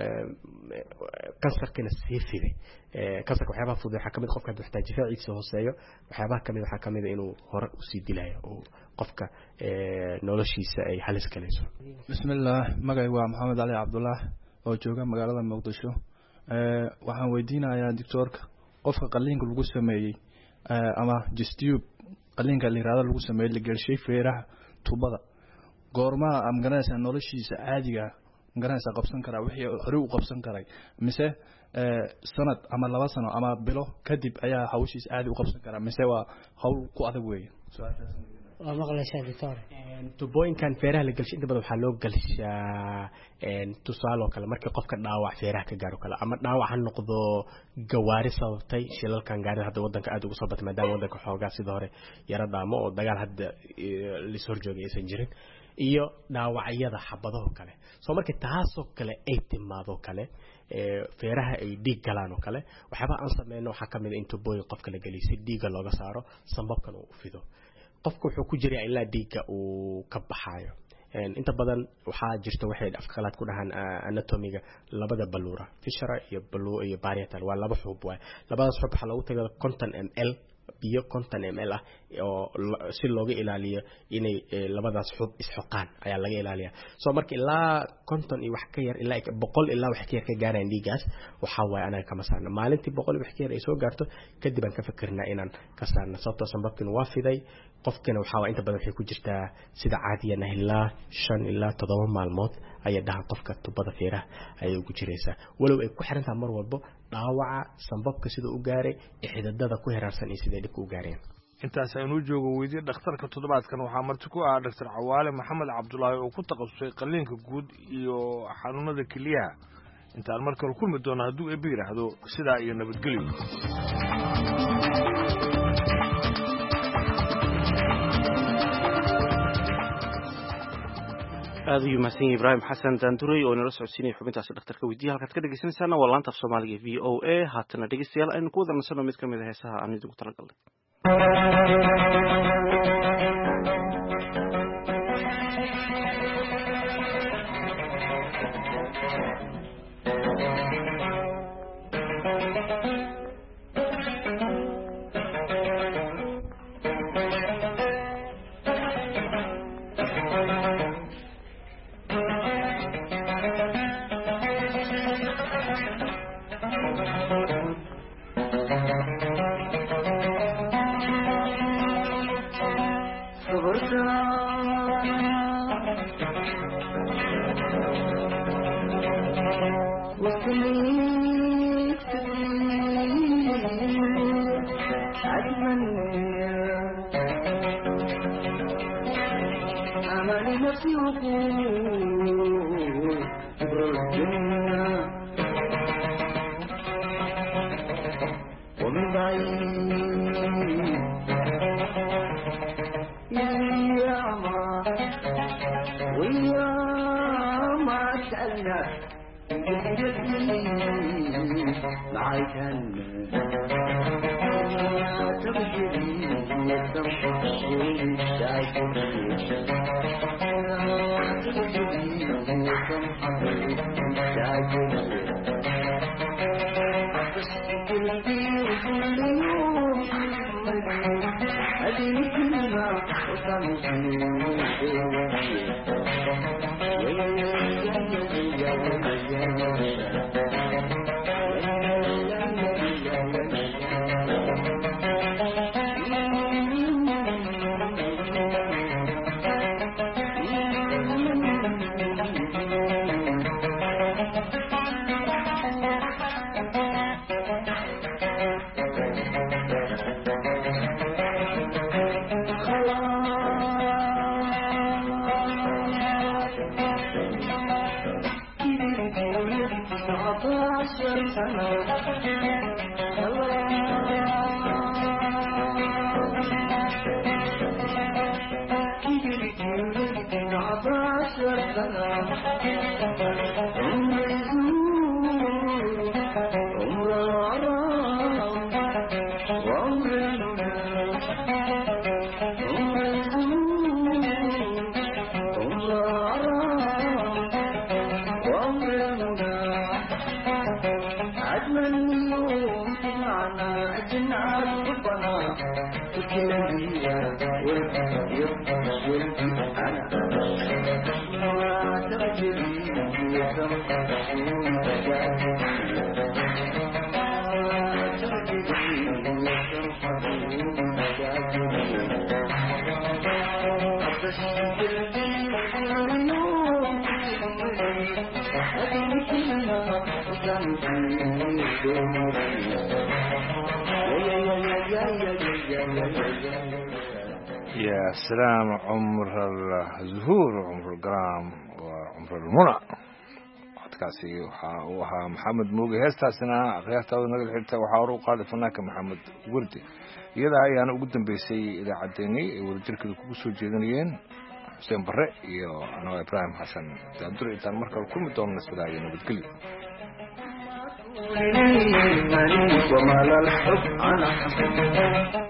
kansarkina siifide ee kansarka waxyaabaha fudud waxa kamid qofka haduu xitaa difaaciisa hooseeyo waxyaabaha kamid waxa kamid inuu hore u sii dilayo oo qofka ee noloshiisa ay halis galayso bismillaah magay waa maxamed cali cabdullah oo jooga magaalada muqdisho ee waxaan weydiinayaa doctorka qofka qalliinka lagu sameeyay ama gestube qalliinka liiraada lagu sameeyay la galshay feeraha tubada goorma am garanaysa noloshiisa caadiga garanaysa qabsan kara wixii hore u qabsan karay mise ee sanad ama laba sano ama bilo kadib ayaa hawshiisa aad u qabsan kara mise waa hawl ku adag weey waa maqlaysaa doctor tubooyinkan feeraha la galshay inta badan waxaa loo galshaa tusaale oo kale markii qofka dhaawac feeraha ka gaaro kale ama dhaawac ha noqdo gawaari sababtay shilalkan gaarida hadda wadanka aad ugu soo batay maadaama wadanka xoogaa sida hore yara dhaamo oo dagaal hadda lis horjoogay aysan jirin iyo dhaawacyada xabadaho kale soo markii taasoo kale ay timaado kale feeraha ay dhiig galaan oo kale waxyaaba aan sameeyno waxaa ka mid ah in tubooyin qofka la geliyo si dhiigga looga saaro sanbabkan uu fido qofku wuxuu ku jiraa ilaa dhiigga uu ka baxayo inta badan waxaa jirta waxay afqalaad ku dhahan anatomiga labada baluura fishara iyo balu iyo parietal waa laba xub waay labadaas xub waxa lagu tagaa konton milliliter biyo konton milliliter ah oo si looga ilaaliyo inay labadaas xub isxoqaan ayaa laga ilaaliyaa soo marka ilaa konton iyo wax ka yar ilaa boqol ilaa wax ka yar ka gaaraan dhiigaas waxa waay anaga kama saarna maalintii boqol wax ka yar ay soo gaarto kadib aan ka fikirnaa inaan ka saarno sababtoo sanbabkin waa fiday qofkana waxa waa inta badan waxay ku jirtaa sida caadiyan ilaa shan ilaa toddoba maalmood ayay dhahan qofka tubada feeraha ayay ugu jiraysaa walow ay ku xiran tahay mar walba dhaawaca sanbabka sida u gaaray ee xididada ku heraarsan iyo sida dhibka u gaareen intaas aynu joogo weydii dhakhtarka toddobaadkan waxaa marti ku ah doctor Cawaale Maxamed Cabdullaahi oo ku takhasusay qalliinka guud iyo xanuunada keliyaha intaan markale kulmi doono hadduu eebbi yiraahdo sidaa iyo nabadgelyo aad ayuu mahadsan yahay ibraahim xasan daanduray oo inala socodsiinaya xubintaasi dhakhtarka weydiiya halkaad ka dhegeysanaysaana waa laanta af soomaaliga v o a haatana dhegeystayaal aynu ku wada nasano mid ka mid a heesaha aan idinku talagalnay يا سلام عمر الزهور وعمر القرام وعمر المنى codkaasi waxa uu ahaa maxamed muuge heestaasina akhyaartaada naga xigta waxa uu qaaday fanaanka maxamed wardi iyada ayaan ugu dambeysay idaacadeennii ay warjirkada kugu soo jeedinayeen xuseen barre iyo anoo ibraahim xasan daandur intaan markale kulmi doonno sidaa nabadgelyo وما للحب على حسن